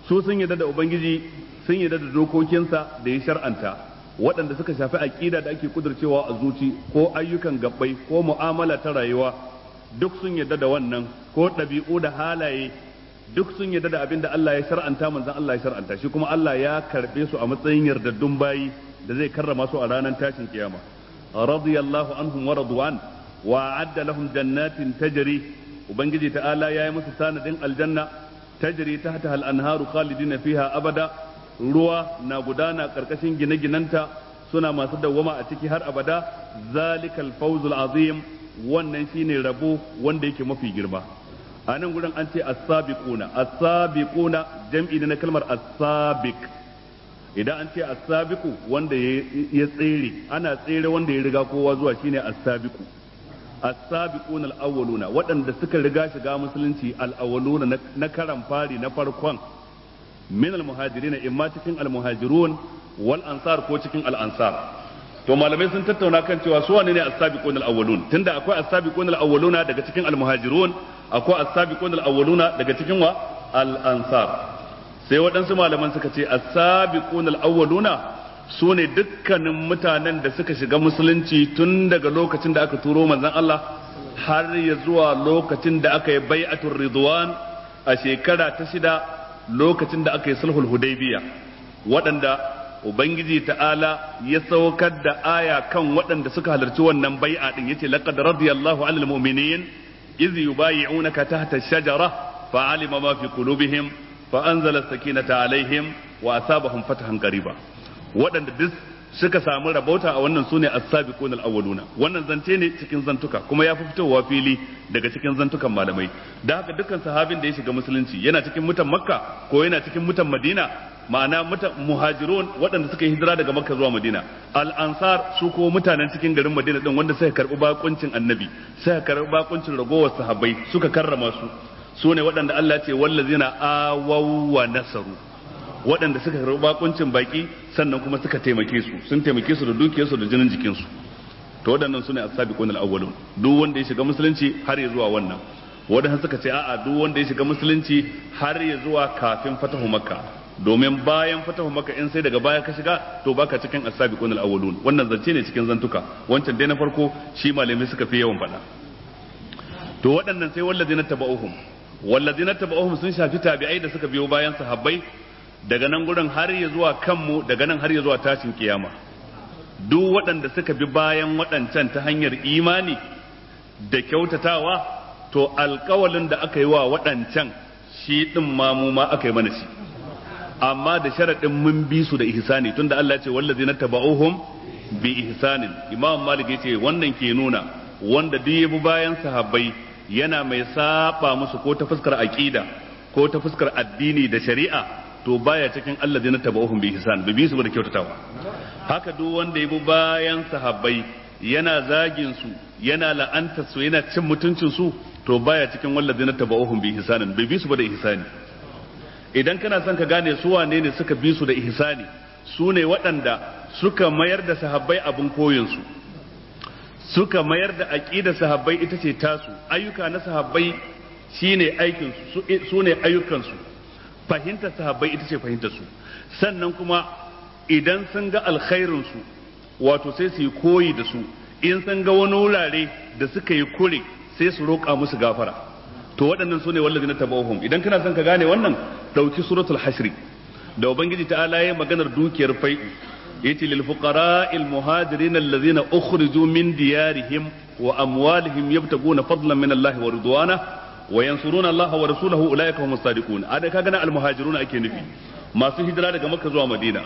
su sun yarda da ubangiji sun yarda da dokokinsa da ya shar'anta waɗanda suka shafi aqida da ake kudurcewa a zuci ko ayyukan gabbai ko mu'amala ta rayuwa duk sun yarda da wannan ko ɗabi'u da halaye duk sun yarda da abin da Allah ya shar'anta manzon Allah ya shar'anta shi kuma Allah ya karbe su a matsayin yardaddun bayi da zai karrama su a ranar tashin kiyama radiyallahu anhum wa radwan wa a'adda lahum jannatin tajri ubangiji ta'ala yayi musu sanadin aljanna tajri tahtaha al-anharu khalidina fiha abada ruwa na gudana karkashin gine-ginanta suna masu dawwama a ciki har abada zalikal fawzul azim wannan shine rabo wanda yake mafi girma a nan gurin an ce as-sabiquna as-sabiquna jam'i ne na kalmar as-sabiq idan an ce as-sabiqu wanda ya tsere ana tsere wanda ya riga kowa zuwa shine as-sabiqu as-sabiquna al-awwaluna waɗanda suka riga shiga musulunci al-awwaluna na karan fari na farkon min al-muhajirin imma cikin al-muhajirun wal ansar ko cikin al-ansar to malamai sun tattauna kan cewa su wane ne as-sabiqun al-awwalun tunda akwai as-sabiqun al-awwaluna daga cikin al-muhajirun akwai as-sabiqun al-awwaluna daga cikin wa al-ansar sai waɗansu malaman suka ce as-sabiqun al-awwaluna sune dukkanin mutanen da suka shiga musulunci tun daga lokacin da aka turo manzon Allah har ya zuwa lokacin da aka yi bai'atul ridwan a shekara ta shida lokacin da aka yi sulhul hudaybiya waɗanda ubangiji ta'ala ya saukar da aya kan waɗanda suka halarci wannan bai'a din yace laqad radiyallahu 'anil mu'minin idh yubayyi'unaka tahta ash-shajara fa'alima ma fi qulubihim fa anzala as-sakinata 'alayhim wa asabahum fathan qariba waɗanda duk suka samu rabauta a wannan sune as-sabiqun al-awwaluna wannan zance ne cikin zantuka kuma ya fi fitowa fili daga cikin zantukan malamai da haka dukkan sahabin da ya shiga musulunci yana cikin mutan makka ko yana cikin mutan madina ma'ana mutan muhajirun waɗanda suka yi hijira daga makka zuwa madina al-ansar su ko mutanen cikin garin madina din wanda suka karbi bakuncin annabi suka karbi bakuncin ragowar sahabbai suka karrama su su ne waɗanda Allah ya ce wallazina awaw wa nasaru waɗanda suka karɓi bakuncin baki sannan kuma suka taimake su sun taimake su da dukiyarsu da jinin jikinsu to waɗannan sune as-sabiqun al-awwalun duk wanda ya shiga musulunci har ya zuwa wannan wadanda suka ce a'a duk wanda ya shiga musulunci har ya zuwa kafin fatahu makka domin bayan fatahu makka in sai daga baya ka shiga to baka cikin as-sabiqun al-awwalun wannan zance ne cikin zantuka wancan dai na farko shi malamai suka fi yawan faɗa to waɗannan sai wallazina tabauhum wallazina tabauhum sun shafi tabi'ai da suka biyo bayan sahabbai daga nan gurin har ya zuwa kanmu daga nan har ya zuwa tashin kiyama duk waɗanda suka bi bayan waɗancan ta hanyar imani da kyautatawa to alƙawalin da aka yi wa waɗancan shi ɗin ma mu ma aka yi mana shi amma da sharaɗin mun bi su da ihsani tunda Allah ya ce wallazina tabauhum bi ihsanin Imam Malik ya ce wannan ke nuna wanda duk ya bi bayan sahabbai yana mai saba musu ko ta fuskar aqida ko ta fuskar addini da shari'a to baya cikin alladhina tabauhum bi ihsan bi su da kyautatawa haka duk wanda ya bi bayan sahabbai yana zagin su yana la'anta su yana cin mutuncin su to baya cikin walladhina tabauhum bi ihsanin bi su da ihsani idan kana son ka gane su wane ne suka bi su da ihsani su ne waɗanda suka mayar da sahabbai abin koyin su suka mayar da aqidar sahabbai ita ce tasu ayyuka na sahabbai shine aikin su su ne ayyukan su fahimtar sahabbai ita ce fahimtar su sannan kuma idan sun ga alkhairin su wato sai su yi koyi da su in sun ga wani wurare da suka yi kure sai su roƙa musu gafara to waɗannan su ne wallazina tabauhum idan kana son ka gane wannan dauki suratul hasri da ubangiji ta'ala yayin maganar dukiyar fai yace lil fuqara'il muhajirin allazina ukhriju min diyarihim wa amwalihim yabtaguna fadlan min Allah wa ridwana wa yansuruna Allah wa rasulahu ulaika humus sadiqun ada kaga na almuhajiruna ake nufi masu hijira daga makka zuwa madina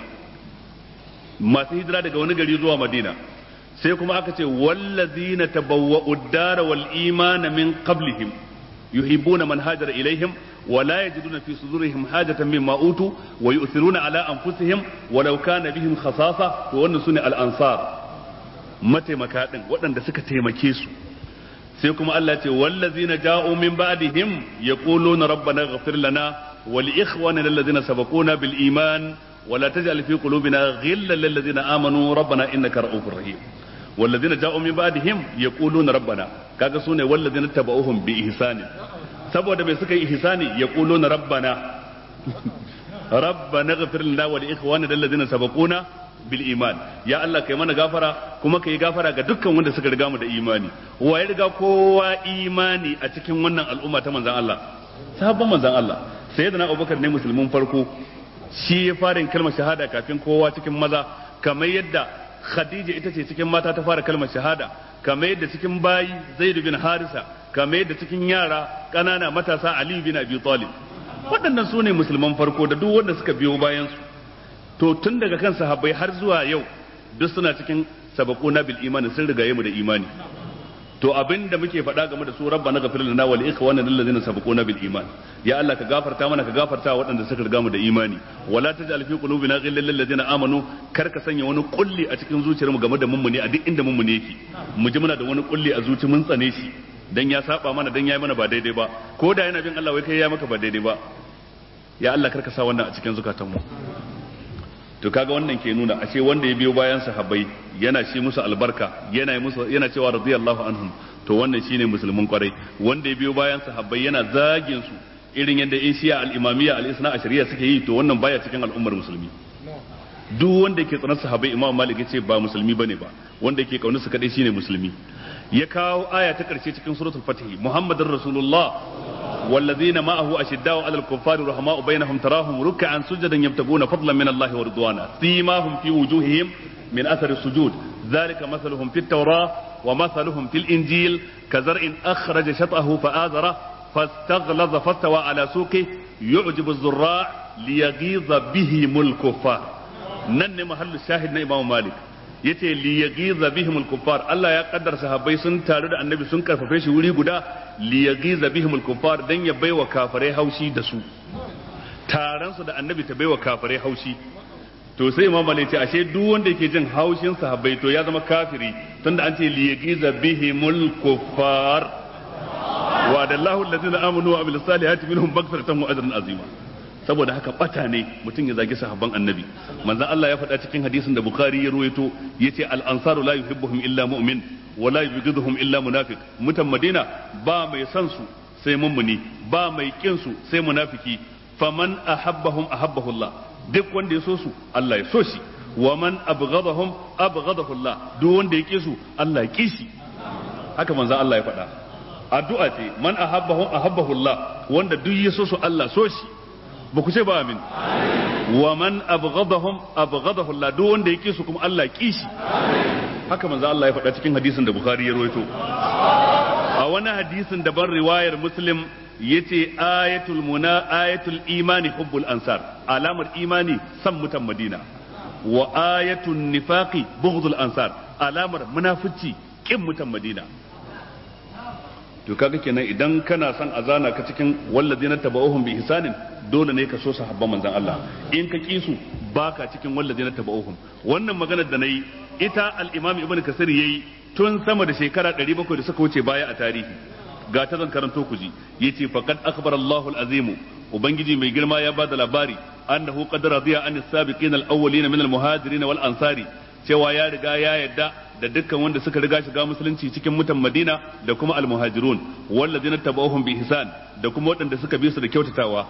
masu hijira daga wani gari zuwa madina sai kuma aka ce wallazina tabawwa'u ad-dara wal imana min qablihim yuhibbuna man hajara ilaihim wa la yajiduna fi sudurihim hajatan mimma utu wa yu'thiruna ala anfusihim walau kana bihim khasasa to wannan sune al-ansar mataimaka din waɗanda suka taimake su sai kuma Allah ce wallazina ja'u min ba'dihim yaquluna rabbana ighfir lana wa li ikhwanina alladhina sabaquna bil iman wa la taj'al fi qulubina ghillan lil ladzina amanu rabbana innaka ra'ufur rahim wallazina ja'u min ba'dihim yaquluna rabbana kaga sune wallazina tabauhum bi ihsani saboda bai suka yi ihsani yaquluna rabbana rabbana ighfir lana wa li ikhwanina alladhina sabaquna bil iman ya Allah kai mana gafara kuma kai gafara ga dukkan wanda suka riga mu da imani wa ya riga kowa imani a cikin wannan al'umma ta manzon Allah sahabban manzon Allah sayyidina Abubakar ne musulmin farko shi ya fara kalmar shahada kafin kowa cikin maza kamar yadda Khadija ita ce cikin mata ta fara kalmar shahada kamar yadda cikin bayi Zaid bin Harisa kamar yadda cikin yara kanana matasa Ali bin Abi Talib waɗannan su ne musulman farko da duk wanda suka biyo bayan su to tun daga kan sahabbai har zuwa yau duk suna cikin sabaquna bil imani sun rigaye mu da imani to abinda muke faɗa game da su rabbana ghfir lana wa li ikhwanina alladhina sabaquna bil iman ya Allah ka gafarta mana ka gafarta waɗanda suka riga mu da imani wala taj'al fi qulubina ghillan lil ladina amanu kar ka sanya wani kulli a cikin zuciyar mu game da mummuni a duk inda mummuni yake mu ji muna da wani kulli a zuci mun tsane shi dan ya saba mana dan yayi mana ba daidai ba ko da yana bin Allah wai kai ya maka ba daidai ba ya Allah kar ka sa wannan a cikin zukatan mu to kaga wannan ke nuna ashe wanda ya biyo bayan sahabbai yana shi musu albarka yana musu yana cewa radiyallahu anhum to wannan shine musulmin kwarai wanda ya biyo bayan sahabbai yana zagin su irin yadda in shi'a al-imamiyya al-isna ashariya suke yi to wannan baya cikin al'ummar musulmi duk wanda yake tsanar sahabbai imam malik yace ba musulmi bane ba wanda yake kaunar su kadai shine musulmi ya kawo aya ta karshe cikin suratul fatih muhammadur rasulullah والذين معه أشداء على الكفار رحماء بينهم تراهم ركعا سجدا يبتغون فضلا من الله ورضوانا سيماهم في وجوههم من أثر السجود ذلك مثلهم في التوراة ومثلهم في الإنجيل كزرع أخرج شطأه فآزره فاستغلظ فاستوى على سوقه يعجب الزراع ليغيظ بهم الكفار نن محل الشاهد إمام مالك yace li yagiza bihim al-kuffar Allah ya kaddara sahabbai sun taru da annabi sun karfafe shi wuri guda li yagiza bihim al-kuffar dan ya baiwa kafirai haushi da su taron su da annabi ta baiwa kafirai haushi to sai imam Ali ce ashe duk wanda yake jin haushin sahabbai to ya zama kafiri tunda an ce li yagiza bihim al-kuffar wa adallahu alladhina amanu wa amilus salihati minhum maghfiratan wa ajran azima saboda haka bata ne mutum ya zagi sahabban annabi manzon Allah ya faɗa cikin hadisin da Bukhari ya ruwaito yace al ansaru la yuhibbuhum illa mu'min wa la yubghiduhum illa munafiq mutan Madina ba mai san su sai mummuni ba mai kin su sai munafiki faman ahabbahum ahabbahu Allah duk wanda ya so su Allah ya so shi wa man abghadahum abghadahu Allah duk wanda ya ki su Allah ya ki shi haka manzon Allah ya faɗa addu'a ce man ahabbahum ahabbahu Allah wanda duk ya so su Allah so shi ba ku ce ba amin wa man abghadahum abghadahu Allah duk wanda yake su kuma Allah kishi haka manzo Allah ya faɗa cikin hadisin da Bukhari ya rawaito a wani hadisin da ban riwayar Muslim yace ayatul muna ayatul imani hubbul ansar alamar imani san mutan Madina wa ayatul nifaqi bughdul ansar alamar munafici kin mutan Madina to kaga kenan idan kana son azana ka cikin walladina tabauhum bi ihsanin dole ne ka so sahabban manzon Allah in ka kisu baka cikin walladina tabauhum wannan maganar da nayi ita al-Imam Ibn Kasir yayi tun sama da shekara ɗari bakwai da suka wuce baya a tarihi ga ta zan karanto ku ji yace faqad akhbara Allahu al-azim ubangiji mai girma ya bada labari annahu qad radiya an as-sabiqin al-awwalin min al-muhajirin wal ansari cewa ya riga ya yadda da dukkan wanda suka riga shiga musulunci cikin mutan Madina da kuma al-muhajirun wallazina tabauhum bi ihsan da kuma waɗanda suka bi su da kyautatawa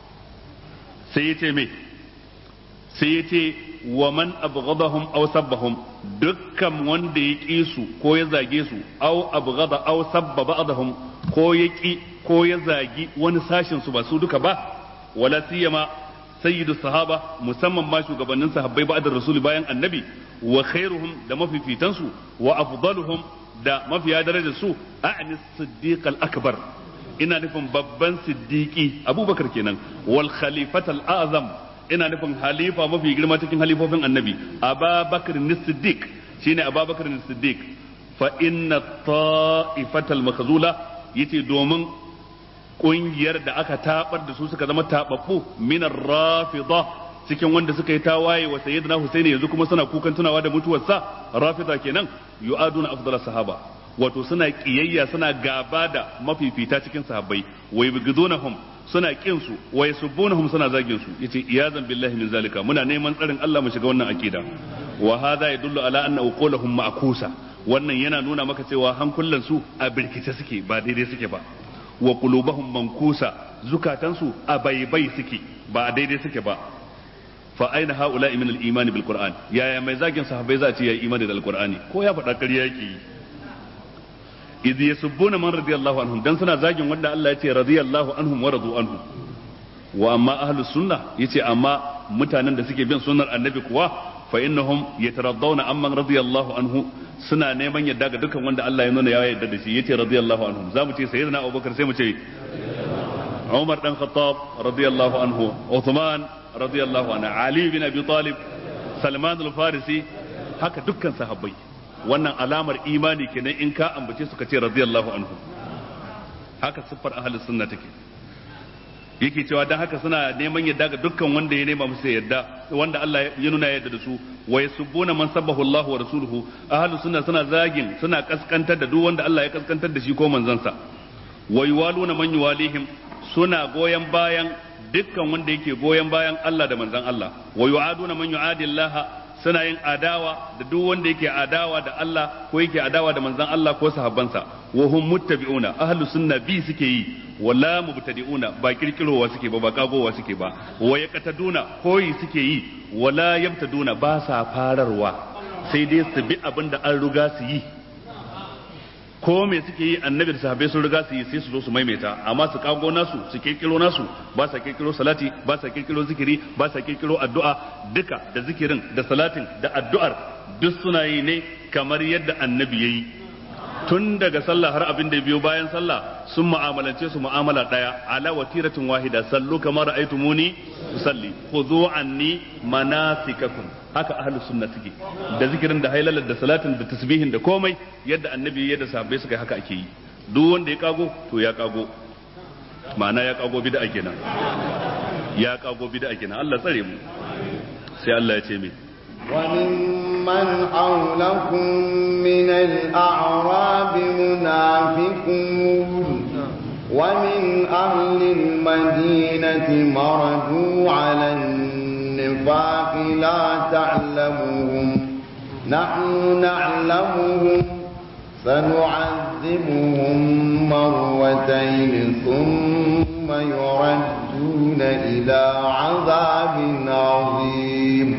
sai yace me sai yace wa man abghadahum aw sabbahum dukkan wanda ya ki su ko ya zage su aw abghada aw sabba ba'dahum ko ya ki ko ya zagi wani sashin su ba su duka ba wala siyama sayyidu sahaba musamman ma shugabannin sahabbai ba'da rasul bayan annabi wa khairuhum da mafifitan su wa afdaluhum da mafiya darajar su a'ni siddiq al-akbar ina nufin babban siddiqi abubakar kenan wal khalifat al-azam ina nufin halifa mafi girma cikin halifofin annabi ababakar as-siddiq shine ababakar as-siddiq fa inna ta'ifatal makhzula yace domin kungiyar da aka tabar da su suka zama tababbu min ar-rafida cikin wanda suka yi tawaye wa sayyidina Husaini yanzu kuma suna kukan tunawa da mutuwarsa rafida kenan yu'aduna afdal sahaba wato suna kiyayya suna gaba da mafifita cikin sahabbai wa yubghidunahum suna kin su wa yasubbunahum suna zagin su yace iyazan billahi min zalika muna neman tsarin Allah mu shiga wannan akida wa hadha yadullu ala anna uqulahum ma'kusa wannan yana nuna maka cewa hankulan su a birkice suke ba daidai suke ba wa qulubuhum mankusa zukatansu a baibai suke ba a daidai suke ba fa aina haula'i min al-iman bil qur'an yaya mai zagin sahabbai za a ce yayi imani da al-qur'ani ko ya faɗa ƙarya yake yi idh yasubbuna man radiyallahu anhum dan suna zagin wanda Allah ya ce radiyallahu anhum wa radu anhu wa amma ahlus sunna yace amma mutanen da suke bin sunnar annabi kuwa fa innahum yataraddawna amman radiyallahu anhu suna neman yadda ga dukan wanda Allah ya nuna ya yarda da shi yace radiyallahu anhum zamu ce sayyidina Abubakar sai mu ce Umar dan Khattab radiyallahu anhu Uthman radiyallahu anhu Ali bin Abi Talib Salman al-Farisi haka dukkan sahabbai wannan alamar imani kenan in ka ambace su ka ce radiyallahu anhu haka siffar ahlus sunna take yake cewa dan haka suna neman yadda ga dukkan wanda ya nema musu yadda wanda Allah ya nuna yadda da su wa yasubbuna man sabbahu Allah wa rasuluhu ahlus sunna suna zagin suna kaskantar da duk wanda Allah ya kaskantar da shi ko manzansa wa yuwaluna man yuwalihim suna goyen bayan dukkan wanda yake goyen bayan Allah da manzan Allah wa yu'aduna man yu'adi Allah suna yin adawa da duk wanda yake adawa da Allah ko yake adawa da manzan Allah ko sahabbansa wa hum muttabi'una ahlus sunna bi suke yi wala mubtadi'una ba kirkirowa suke ba ba kagowa suke ba wa yaqtaduna koyi suke yi wala yabtaduna ba sa fararwa sai dai su bi abinda an riga su yi ko me suke yi annabi da sahabbai sun riga su yi sai su zo su maimaita amma su kago nasu su kirkiro nasu ba sa kirkiro salati ba sa kirkiro zikiri ba sa kirkiro addu'a duka da zikirin da salatin da addu'ar duk suna yi ne kamar yadda annabi yayi tun daga sallah har abin da biyo bayan sallah sun mu'amalance su mu'amala daya ala watiratin wahida sallu kamar ra'aytumuni usalli khudhu anni manasikakum haka ahlus sunna suke da zikirin da hailalar da salatin da tasbihin da komai yadda annabi yadda sahabbai suka haka ake yi duk wanda ya kago to ya kago ma'ana ya kago bid'a kenan ya kago bid'a kenan Allah tsare mu sai Allah ya ce me وممن حولكم من الأعراب منافقون ومن أهل المدينة مردوا على النفاق لا تعلمهم نحن نعلمهم سنعذبهم مرتين ثم يردون إلى عذاب عظيم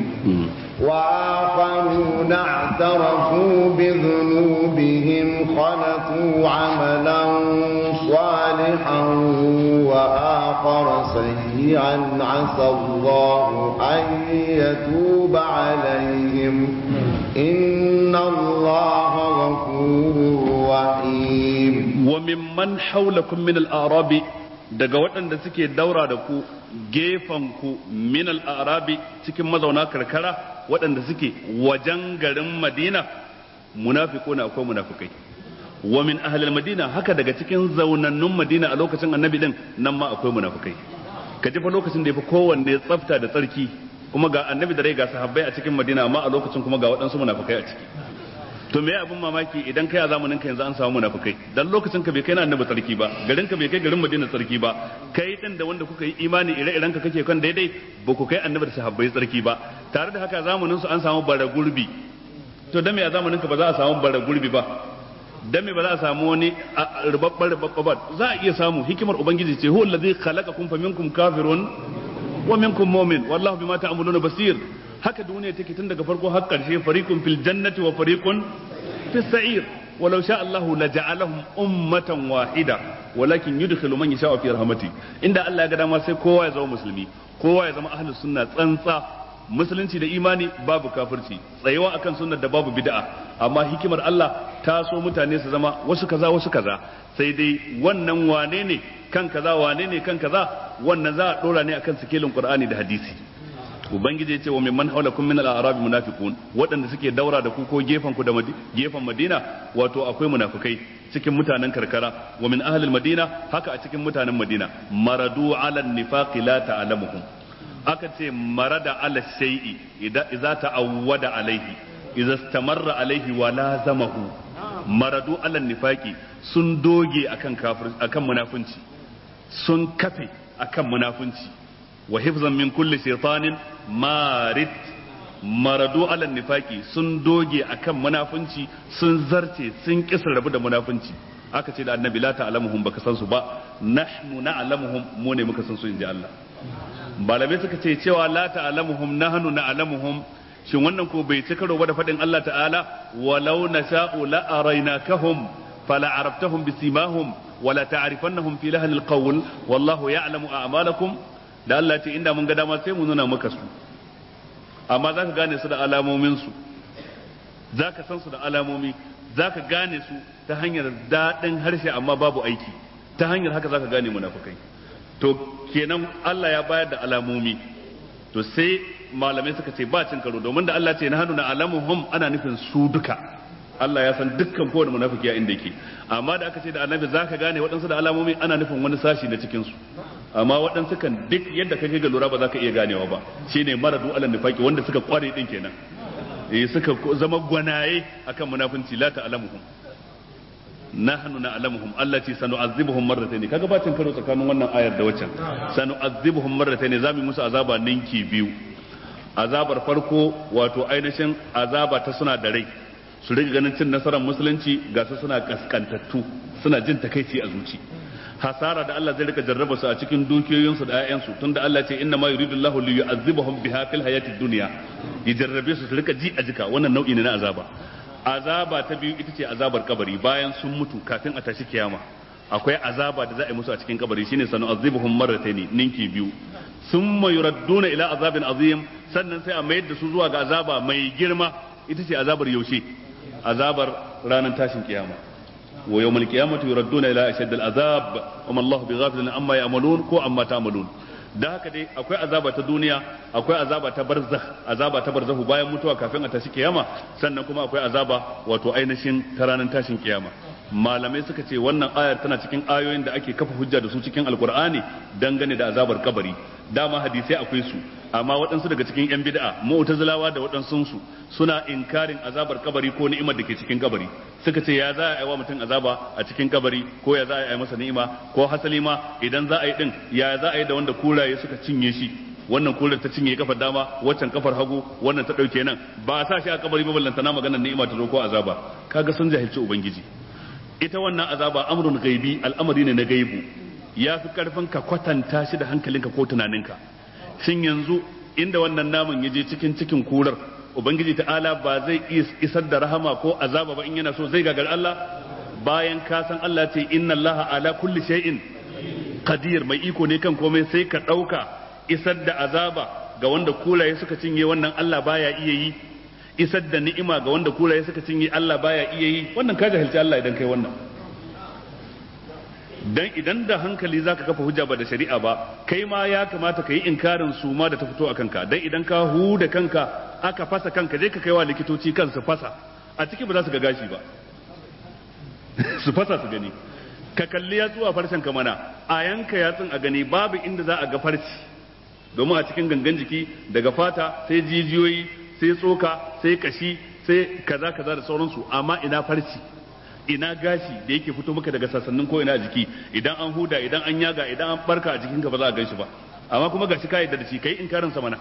وآخرون اعترفوا بذنوبهم خلطوا عملا صالحا وآخر سيئا عسى الله أن يتوب عليهم إن الله غفور رحيم وممن حولكم من الأعراب daga waɗanda suke daura da ku ku min al-arabi cikin mazauna karkara waɗanda suke wajen garin Madina munafiquna akwai munafikai wa min ahli al-Madina haka daga cikin zaunannun Madina a lokacin Annabi din nan ma akwai munafikai kaji fa lokacin da yafi kowanne tsafta da tsarki kuma ga Annabi da rai ga sahabbai a cikin Madina amma a lokacin kuma ga waɗansu munafikai a ciki to me abin mamaki idan kai a zamanin ka yanzu an samu munafikai dan lokacin ka bai kai na Annabi tsarki ba garin ka bai kai garin Madina tsarki ba kai din da wanda kuka yi imani ire-iren ka kake kan daidai ba ku kai Annabi da sahabbai tsarki ba tare da haka zamanin su an samu bara gurbi to dan me a zamanin ka ba za a samu bara gurbi ba dan me ba za a samu wani rubabbar rubabba ba za a iya samu hikimar ubangiji ce huwa allazi khalaqakum faminkum kafirun wa minkum mu'min wallahu bima ta'maluna basir haka duniya take tun daga farko har karshe fariqun fil jannati wa fariqun fis sa'ir walau sha Allah la ja'alahum ummatan wahida walakin yudkhilu man yasha'u fi rahmati inda Allah ya ga dama sai kowa ya zama musulmi kowa ya zama ahlus sunna tsantsa musulunci da imani babu kafirci tsayewa akan sunnar da babu bid'a amma hikimar Allah ta so mutane su zama wasu kaza wasu kaza sai dai wannan wane ne kan kaza wane ne kan kaza wannan za a dora ne akan sikelin Qur'ani da hadisi ubangiji yace wa mimman hawlakum min al-a'rab munafiqun wadanda suke daura da ku ko gefan ku da gefan Madina wato akwai munafikai cikin mutanen karkara wa min ahli al-Madina haka a cikin mutanen Madina maradu ala an-nifaqi la ta'lamuhum aka ce marada ala shay'i idza idza ta'awwada alayhi idza istamarra alayhi wa lazamahu maradu ala an-nifaqi sun doge akan kafir akan munafunci sun kafe akan munafunci wa hifzan min kulli shaytanin marid maradu ala nifaqi sun doge akan munafunci sun zarce sun kisa rabu da munafunci aka ce da annabi la ta'lamuhum baka san su ba nahnu na'lamuhum mu ne muka san su inji Allah malamai suka ce cewa la ta'lamuhum nahnu na'lamuhum shin wannan ko bai ci karo ba da fadin Allah ta'ala walau nasha'u la araynakahum fala arabtahum bisimahum wala ta'rifannahum fi lahnil qawl wallahu ya'lamu a'malakum da Allah ce inda mun ga dama sai mu nuna maka su amma zaka gane su da alamomin su zaka san su da alamomi zaka gane su ta hanyar dadin harshe amma babu aiki ta hanyar haka zaka gane munafikai to kenan Allah ya bayar da alamomi to sai malamai suka ce ba cin karo domin da Allah ce na hannu na alamuhum ana nufin su duka Allah ya san dukkan kowane munafiki a inda yake amma da aka ce da annabi zaka gane waɗansu da alamomi ana nufin wani sashi na cikin su amma waɗansu kan duk yadda kake ga lura ba za ka iya ganewa ba shine maradu alal nifaqi wanda suka kware din kenan eh suka zama gwanaye akan munafinci la ta'lamuhum nahnu na'lamuhum allati sanu'azzibuhum marratayn kaga bacin karo tsakanin wannan ayar da waccan sanu'azzibuhum marratayn zamu musu azaba ninki biyu azabar farko wato ainihin azaba ta suna da rai su riga ganin cin nasarar musulunci ga su suna kaskantattu suna jin takeici a zuci hasara da Allah zai rika jarraba su a cikin dukiyoyinsu da ƴaƴansu tunda Allah ce inna ma yuridu Allahu li yu'azzibuhum biha fil hayatid dunya ya jarrabe su su rika ji a jika wannan nau'i ne na azaba azaba ta biyu ita ce azabar kabari bayan sun mutu kafin a tashi kiyama akwai azaba da za a yi musu a cikin kabari shine sanu azibuhum marratayn ninki biyu summa yuradduna ila azabin azim sannan sai a mayar da su zuwa ga azaba mai girma ita ce azabar yaushe azabar ranar tashin kiyama wa yawmal qiyamati yuradduna ila ashaddil azab wa ma Allahu bighafilin amma ya'malun ko amma ta'malun da haka dai akwai azaba ta duniya akwai azaba ta barzakh azaba ta barzahu bayan mutuwa kafin a tashi kiyama sannan kuma akwai azaba wato ainihin ta ranar tashin kiyama malamai suka ce wannan ayar tana cikin ayoyin da ake kafa hujja da su cikin alkur'ani dangane da azabar kabari dama hadisai akwai su amma waɗansu daga cikin yan bid'a mu'tazilawa da waɗansu su suna inkarin azabar kabari ko ni'imar da ke cikin kabari suka ce ya za a yi wa mutum azaba a cikin kabari ko ya za a yi masa ni'ima ko hasali ma idan za a yi din ya za a yi da wanda kuraye suka cinye shi wannan kurar ta cinye kafar dama waccan kafar hagu wannan ta dauke nan ba a sa shi a kabari ba ballanta na maganar ni'ima ta zo ko azaba kaga sun jahilci ubangiji ita wannan azaba amrun gaibi al'amari ne na gaibu ya fi karfin ka kwatanta shi da hankalinka ko tunaninka shin yanzu inda wannan naman ya je cikin cikin kurar ubangiji ta'ala ba zai isar da rahama ko azaba ba in yana so zai gagar Allah bayan ka san Allah ce inna Allah ala kulli shay'in qadir mai iko ne kan komai sai ka dauka isar da azaba ga wanda kulaye suka cinye wannan Allah baya iya yi isar da ni'ima ga wanda kulaye suka cinye Allah baya iya yi wannan ka jahilci Allah idan kai wannan dan idan da hankali zaka kafa hujja ba da shari'a ba kai ma ya kamata ka yi inkarin su ma da ta fito a kanka dan idan ka hu da kanka aka fasa kanka je ka kaiwa likitoci kansu fasa a ciki ba za su ga gashi ba su fasa su gani ka kalli yatsu a farcen ka mana a yanka yatsun a gani babu inda za a ga farci domin a cikin gangan jiki daga fata sai jijiyoyi sai tsoka sai kashi sai kaza kaza da sauransu amma ina farci ina gashi da yake fito maka daga sassanin ko ina a jiki idan an huda idan an yaga idan an barka a jikinka ba za a ganshi ba amma kuma gashi ka yadda da shi kai inkarin sa mana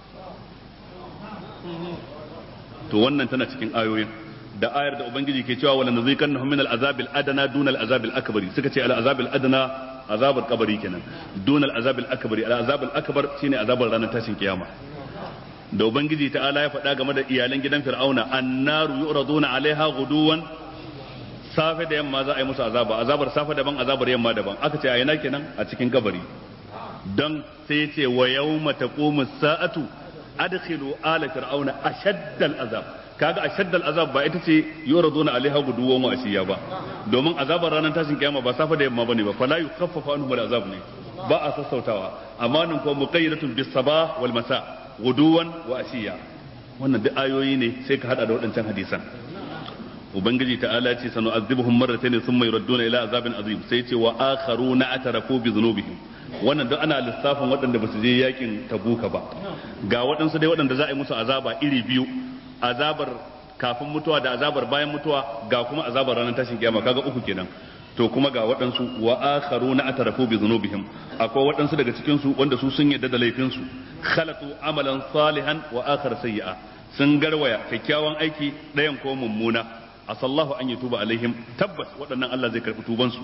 to wannan tana cikin ayoyin da ayar da ubangiji ke cewa wala nuziqannahum min al-azabil adna duna al-azabil akbari suka ce al-azabil adna azabar kabari kenan duna al-azabil akbari al-azabil akbar shine azabar ranar tashin kiyama da ubangiji ta'ala ya faɗa game da iyalan gidan fir'auna annaru yu'raduna alaiha ghuduwan safe da yamma za a yi musu azaba azabar safe daban azabar yamma daban aka ce a yana kenan a cikin kabari don sai ce wa yawma taqumu sa'atu adkhilu ala fir'auna ashaddal azab kaga ashaddal azab ba ita ce yuraduna alaiha guduwan wa ashiya ba domin azabar ranar tashin kiyama ba safe da yamma bane ba fala yukaffafu anhum al'azab ne ba a sassautawa amma nan ko muqayyadatun bis sabah wal masa guduwan wa ashiya wannan duk ayoyi ne sai ka hada da waɗancan hadisan ubangiji ta'ala ce sanu azibuhum marratayn thumma yuradduna ila azabin azim sai ce wa akharuna atarafu bi dhunubihim wannan duk ana lissafin waɗanda basu je yakin tabuka ba ga waɗansu dai waɗanda za a yi musu azaba iri biyu azabar kafin mutuwa da azabar bayan mutuwa ga kuma azabar ranar tashin kiyama kaga uku kenan to kuma ga waɗansu wa akharuna atarafu bi dhunubihim akwai waɗansu daga cikin su wanda su sun yadda da laifin su khalatu amalan salihan wa akhar sayyi'a sun garwaya kyakkyawan aiki ɗayan ko mummuna asallahu an yatuba alaihim tabbas waɗannan Allah zai karɓi tuban su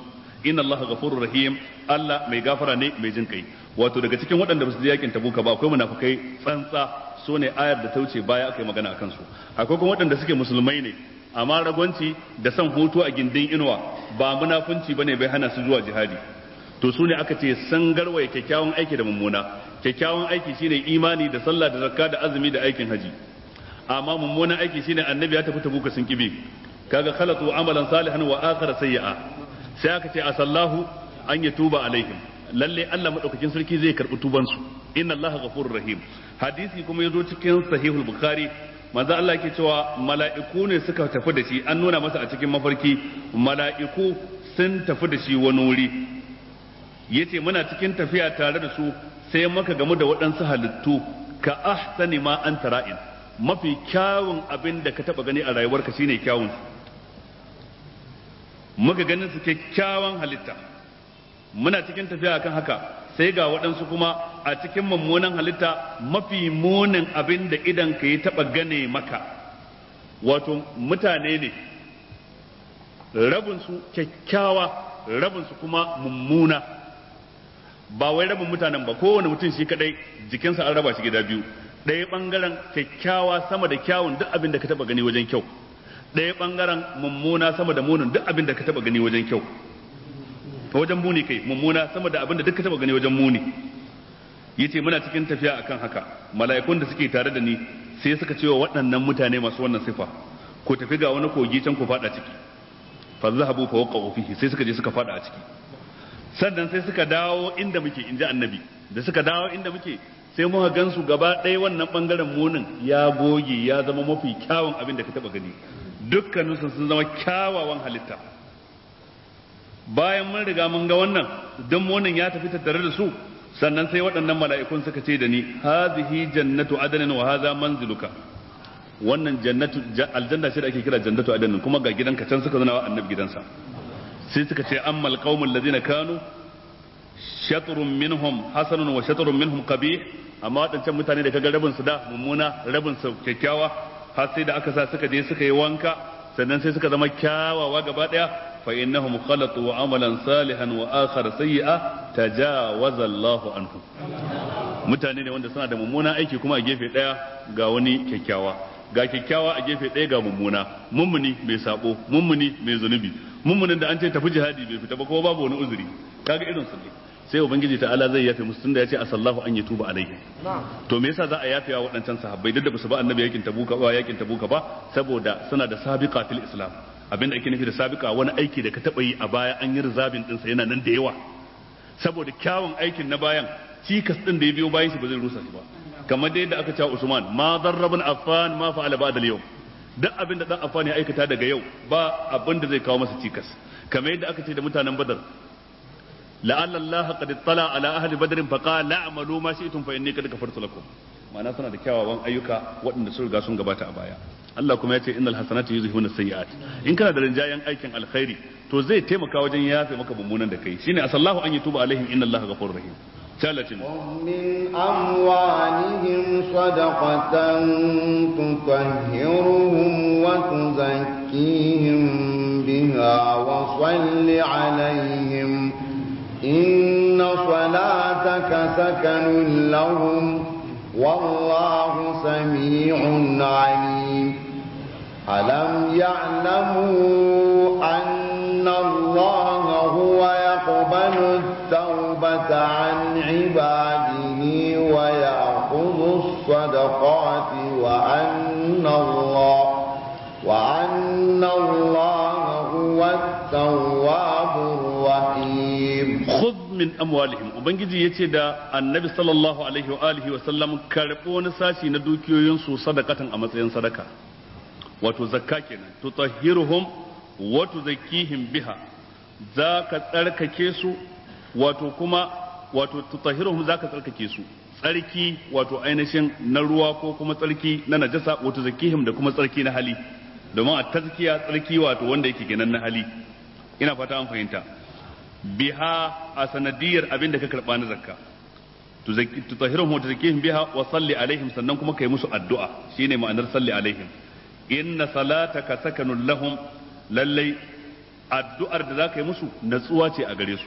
inna allaha ghafurur rahim Allah mai gafara ne mai jin kai wato daga cikin waɗanda ba su je yakin tabuka ba akwai munafikai tsantsa so ne ayar da ta wuce baya aka yi magana akan su akwai kuma waɗanda suke musulmai ne amma ragwanci da son hutu a gindin inuwa ba munafunci bane bai hana su zuwa jihadi to su ne aka ce san garwaye kyakkyawan aiki da mummuna kyakkyawan aiki shine imani da sallah da zakka da azumi da aikin haji amma mummunan aiki shine annabi ya tafi tabuka sun kibi kaga khalatu amalan salihan wa akhar sayyi'a sai aka ce asallahu an yatuba alaihim lalle Allah madaukakin sarki zai karbi tuban su inna allaha ghafurur rahim hadisi kuma yazo cikin sahihul bukhari manzo Allah yake cewa mala'iku ne suka tafi da shi an nuna masa a cikin mafarki mala'iku sun tafi da shi wani wuri yace muna cikin tafiya tare da su sai muka gamu da waɗansu halittu ka ahsani ma anta ra'in mafi kyawun abin da ka taba gani a rayuwarka shine kyawun muka ganin su kyakkyawan halitta muna cikin tafiya akan haka sai ga waɗansu kuma a cikin mummunan halitta mafi munin abin da idan ka yi taɓa gane maka wato mutane ne rabinsu kyakkyawa rabinsu kuma mummuna ba wai rabin mutanen ba kowane mutum shi kadai jikinsa an raba shi gida biyu ɗaya ɓangaren kyakkyawa sama da kyawun duk abin da ka taɓa gani wajen kyau ɗaya ɓangaren mummuna sama da munin duk abin da ka taɓa gani wajen kyau wajen muni kai mummuna sama da abin da duk ka taɓa gani wajen muni yace muna cikin tafiya akan haka mala'ikun da suke tare da ni sai suka ce wa waɗannan mutane masu wannan sifa ku tafi ga wani kogi can ku fada ciki fa zahabu fa waqa'u fihi sai suka je suka fada a ciki sannan sai suka dawo inda muke inji annabi da suka dawo inda muke sai muka gansu gaba ɗaya wannan bangaren munin ya goge ya zama mafi kyawun abin da ka taba gani dukkaninsu sun zama kyawawan halitta bayan mun riga mun ga wannan dan munin ya tafi tattare da su sannan sai waɗannan mala'ikun suka ce da ni hazihi jannatu adnin wa hadha manziluka wannan jannatu aljanna ce da ake kira jannatu adnin kuma ga gidanka can suka zana wa annabi gidansa sai suka ce ammal qaumul ladina kanu shatrun minhum hasanun wa shatrun minhum qabih amma wadancan mutane da kaga rabin su da mummuna rabin su kyakkyawa har sai da aka sa suka je suka yi wanka sannan sai suka zama kyawawa gaba daya fa innahum khalatu amalan salihan wa akhar sayyi'a tajawaza Allahu anhu mutane ne wanda suna da mummuna aiki kuma a gefe daya ga wani kyakkyawa ga kyakkyawa a gefe daya ga mummuna mummuni mai sabo mummuni mai zunubi mummunin da an ce tafi jihadi bai fita ba kuma babu wani uzuri kaga irin su ne sai ubangiji ta'ala zai yafe musu tunda ya ce asallahu an yatuba alaihi to me yasa za a yafe wa waɗancan sahabbai duk da ba su ba annabi yakin tabuka ba yakin tabuka ba saboda suna da sabiqa fil islam abinda ake nufi da sabiqa wani aiki da ka taba yi a baya an yi rizabin din sa yana nan da yawa saboda kyawun aikin na bayan cikas din da ya biyo bayan shi ba zai rusa shi ba kamar dai da aka ce Usman ma darrabun affan ma fa'ala ba'da al-yawm duk abin da dan affan ya aikata daga yau ba abin da zai kawo masa cikas kamar yadda aka ce da mutanen badar la'alla Allah qad ittala ala ahli badr fa qala a'malu ma shi'tum fa inni qad kafartu lakum ma'ana suna da kyawawan ayyuka waɗanda sun riga sun gabata a baya Allah kuma ya ce innal hasanati yuzhibuna sayyi'at in kana da rinjayen aikin alkhairi to zai taimaka wajen yafe maka mummunan da kai shine asallahu an yatuba alaihim inna Allah ghafurur rahim ثالثا ومن أموالهم صدقة تطهرهم وتزكيهم بها وصل عليهم إن صلاتك سكن لهم والله سميع عليم ألم يعلموا أن الله هو يقبل التوبة عن عباده ويأخذ الصدقات وأن الله وأن الله هو التواب الرحيم خذ من أموالهم وبنجي يتي دا النبي صلى الله عليه وآله وسلم كربون ساشي ندوكيو ينسو صدقة أمسين صدقة وتزكاكنا تطهرهم وتزكيهم بها ذاك ترككيسو wato kuma wato tutahhiruhum zaka tsarkake su tsarki wato ainihin na ruwa ko kuma tsarki na najasa wato zakihim da kuma tsarki na hali domin a tazkiya tsarki wato wanda yake kenan na hali ina fata an fahimta biha a sanadiyar abin da ka karba na zakka tutahhiruhum wa tuzakihim biha wa salli alaihim sannan kuma kai musu addu'a shine ma'anar salli alaihim inna salataka sakanun lahum lallai addu'ar da zaka yi musu natsuwa ce a gare su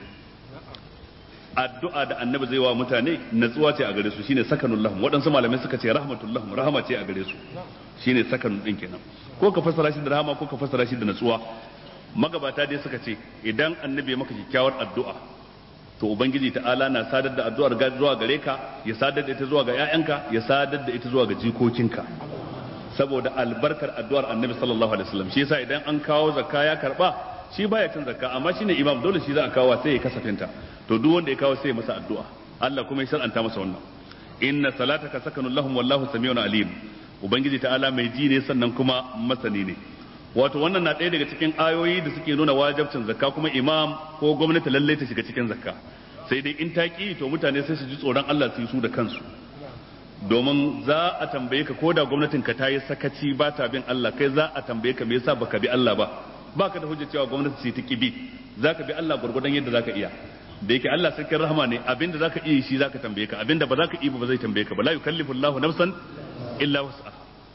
addu'a da annabi zai wa mutane natsuwa ce a gare su shine sakanul lahum waɗansu malamai suka ce rahmatul lahum rahama ce a gare su shine sakanul din kenan ko ka fassara shi da rahama ko ka fassara shi da natsuwa magabata dai suka ce idan annabi ya maka kyakkyawar addu'a to ubangiji ta'ala na sadar da addu'ar zuwa gare ka ya sadar da ita zuwa ga ƴaƴanka ya sadar da ita zuwa ga jikokinka saboda albarkar addu'ar annabi sallallahu alaihi wasallam shi yasa idan an kawo zakka ya karba shi baya cin zakka amma shine imam dole shi za a kawo sai ya kasafinta to duk wanda ya kawo sai ya masa addu'a Allah kuma ya shar'anta masa wannan inna salataka sakanun lahum wallahu samiun alim ubangiji ta'ala mai ji ne sannan kuma masani ne wato wannan na ɗaya daga cikin ayoyi da suke nuna wajibcin zakka kuma imam ko gwamnati lalle ta shiga cikin zakka sai dai in ta ki to mutane sai su ji tsoron Allah su yi su da kansu domin za a tambaye ka ko da gwamnatin ka ta yi sakaci ba ta bin Allah kai za a tambaye ka me yasa baka bi Allah ba baka da hujja cewa gwamnati ce ta kibi zaka bi Allah gurgurdan yadda zaka iya da yake Allah sarkin rahama ne abinda zaka iya shi zaka tambaye ka abinda ba zaka iya ba zai tambaye ka ba la yukallifu Allahu nafsan illa wus'aha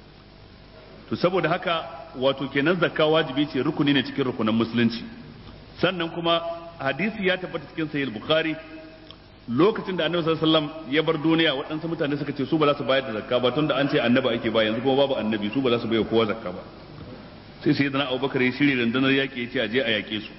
to saboda haka wato kenan zakka wajibi ce rukuni ne cikin rukunan musulunci sannan kuma hadisi ya tabbata cikin sahih bukhari lokacin da annabi sallallahu alaihi wasallam ya bar duniya waɗansu mutane suka ce su ba za su bayar da zakka ba tunda an ce annabi ake ba yanzu kuma babu annabi su ba za su bayar kowa zakka ba sai sai dana abubakar ya shirya rundunar yaƙi ya ce a je a yaƙe su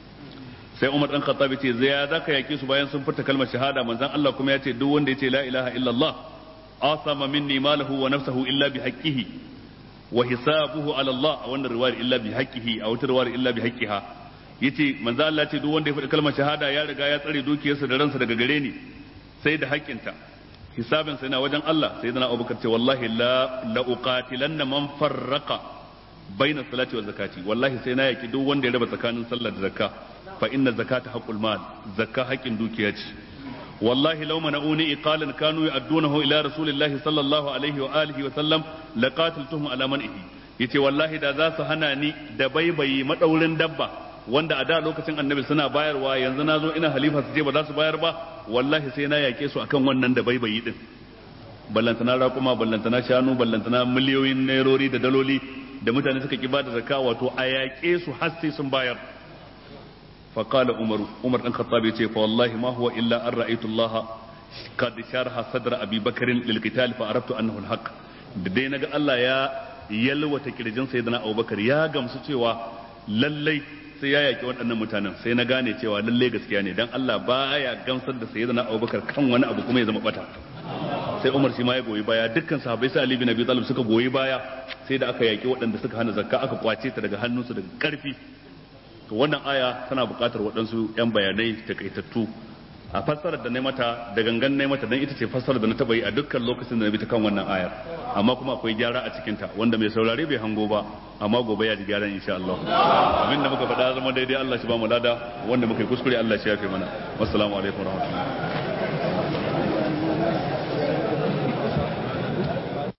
sai umar dan khattab ya ce zai ya zaka yaƙe su bayan sun furta kalmar shahada manzon Allah kuma ya ce duk wanda ya ce la ilaha illallah asama minni malahu wa nafsuhu illa bi haqqihi wa hisabuhu ala Allah a wannan riwayar illa bi haqqihi a wata riwayar illa bi haqqiha yace manzo Allah ce duk wanda ya faɗi kalmar shahada ya riga ya tsare dukiyarsa da ransa daga gare ni sai da haƙƙinta hisabin sa yana wajen Allah sai dana Abubakar ce wallahi la la uqatilanna man farraqa baina salati wa zakati wallahi sai na yaki duk wanda ya raba tsakanin sallah da zakka fa inna zakata haqqul mal zakka haƙƙin dukiya ce wallahi law mana'uni iqalan kanu ya'dunahu ila rasulillahi sallallahu alaihi wa alihi wa sallam laqatiltuhum ala man'ihi yace wallahi da za su hana ni da baibayi madaurin dabba wanda a da lokacin annabi suna bayarwa yanzu na zo ina halifa su ce ba za su bayar ba wallahi sai na yake su akan wannan da baibayi din ballantana raƙuma ballantana shanu ballantana miliyoyin nairori da daloli da mutane suka ki bada zakka wato a yake su har sai sun bayar fa qala umar umar dan khattab yace fa wallahi ma huwa illa an ra'aytu allah qad sharha sadra abi bakr lil qital fa araftu annahu al haqq da dai naga Allah ya yalwata kirjin sayyidina abubakar ya gamsu cewa lallai sai ya yaki waɗannan mutanen sai na gane cewa lalle gaskiya ne dan Allah baya gamsar da sayyidina Abubakar kan wani abu kuma ya zama bata sai Umar shi ma ya goyi baya dukkan sahabbai sai Ali bin Abi Talib suka goyi baya sai da aka yaki waɗanda suka hana zakka aka kwace ta daga hannunsu daga karfi to wannan aya tana buƙatar waɗansu yan bayanai takaitattu a fassarar da na mata da gangan na mata dan ita ce fassarar da na taba yi a dukkan lokacin da na bi ta kan wannan ayar amma kuma akwai gyara a cikin ta wanda mai saurare bai hango ba amma gobe ya ji gyaran insha Allah abin da muka faɗa zama daidai Allah shi ba mu lada wanda muka yi kuskure Allah shi ya fi mana wassalamu alaikum warahmatullahi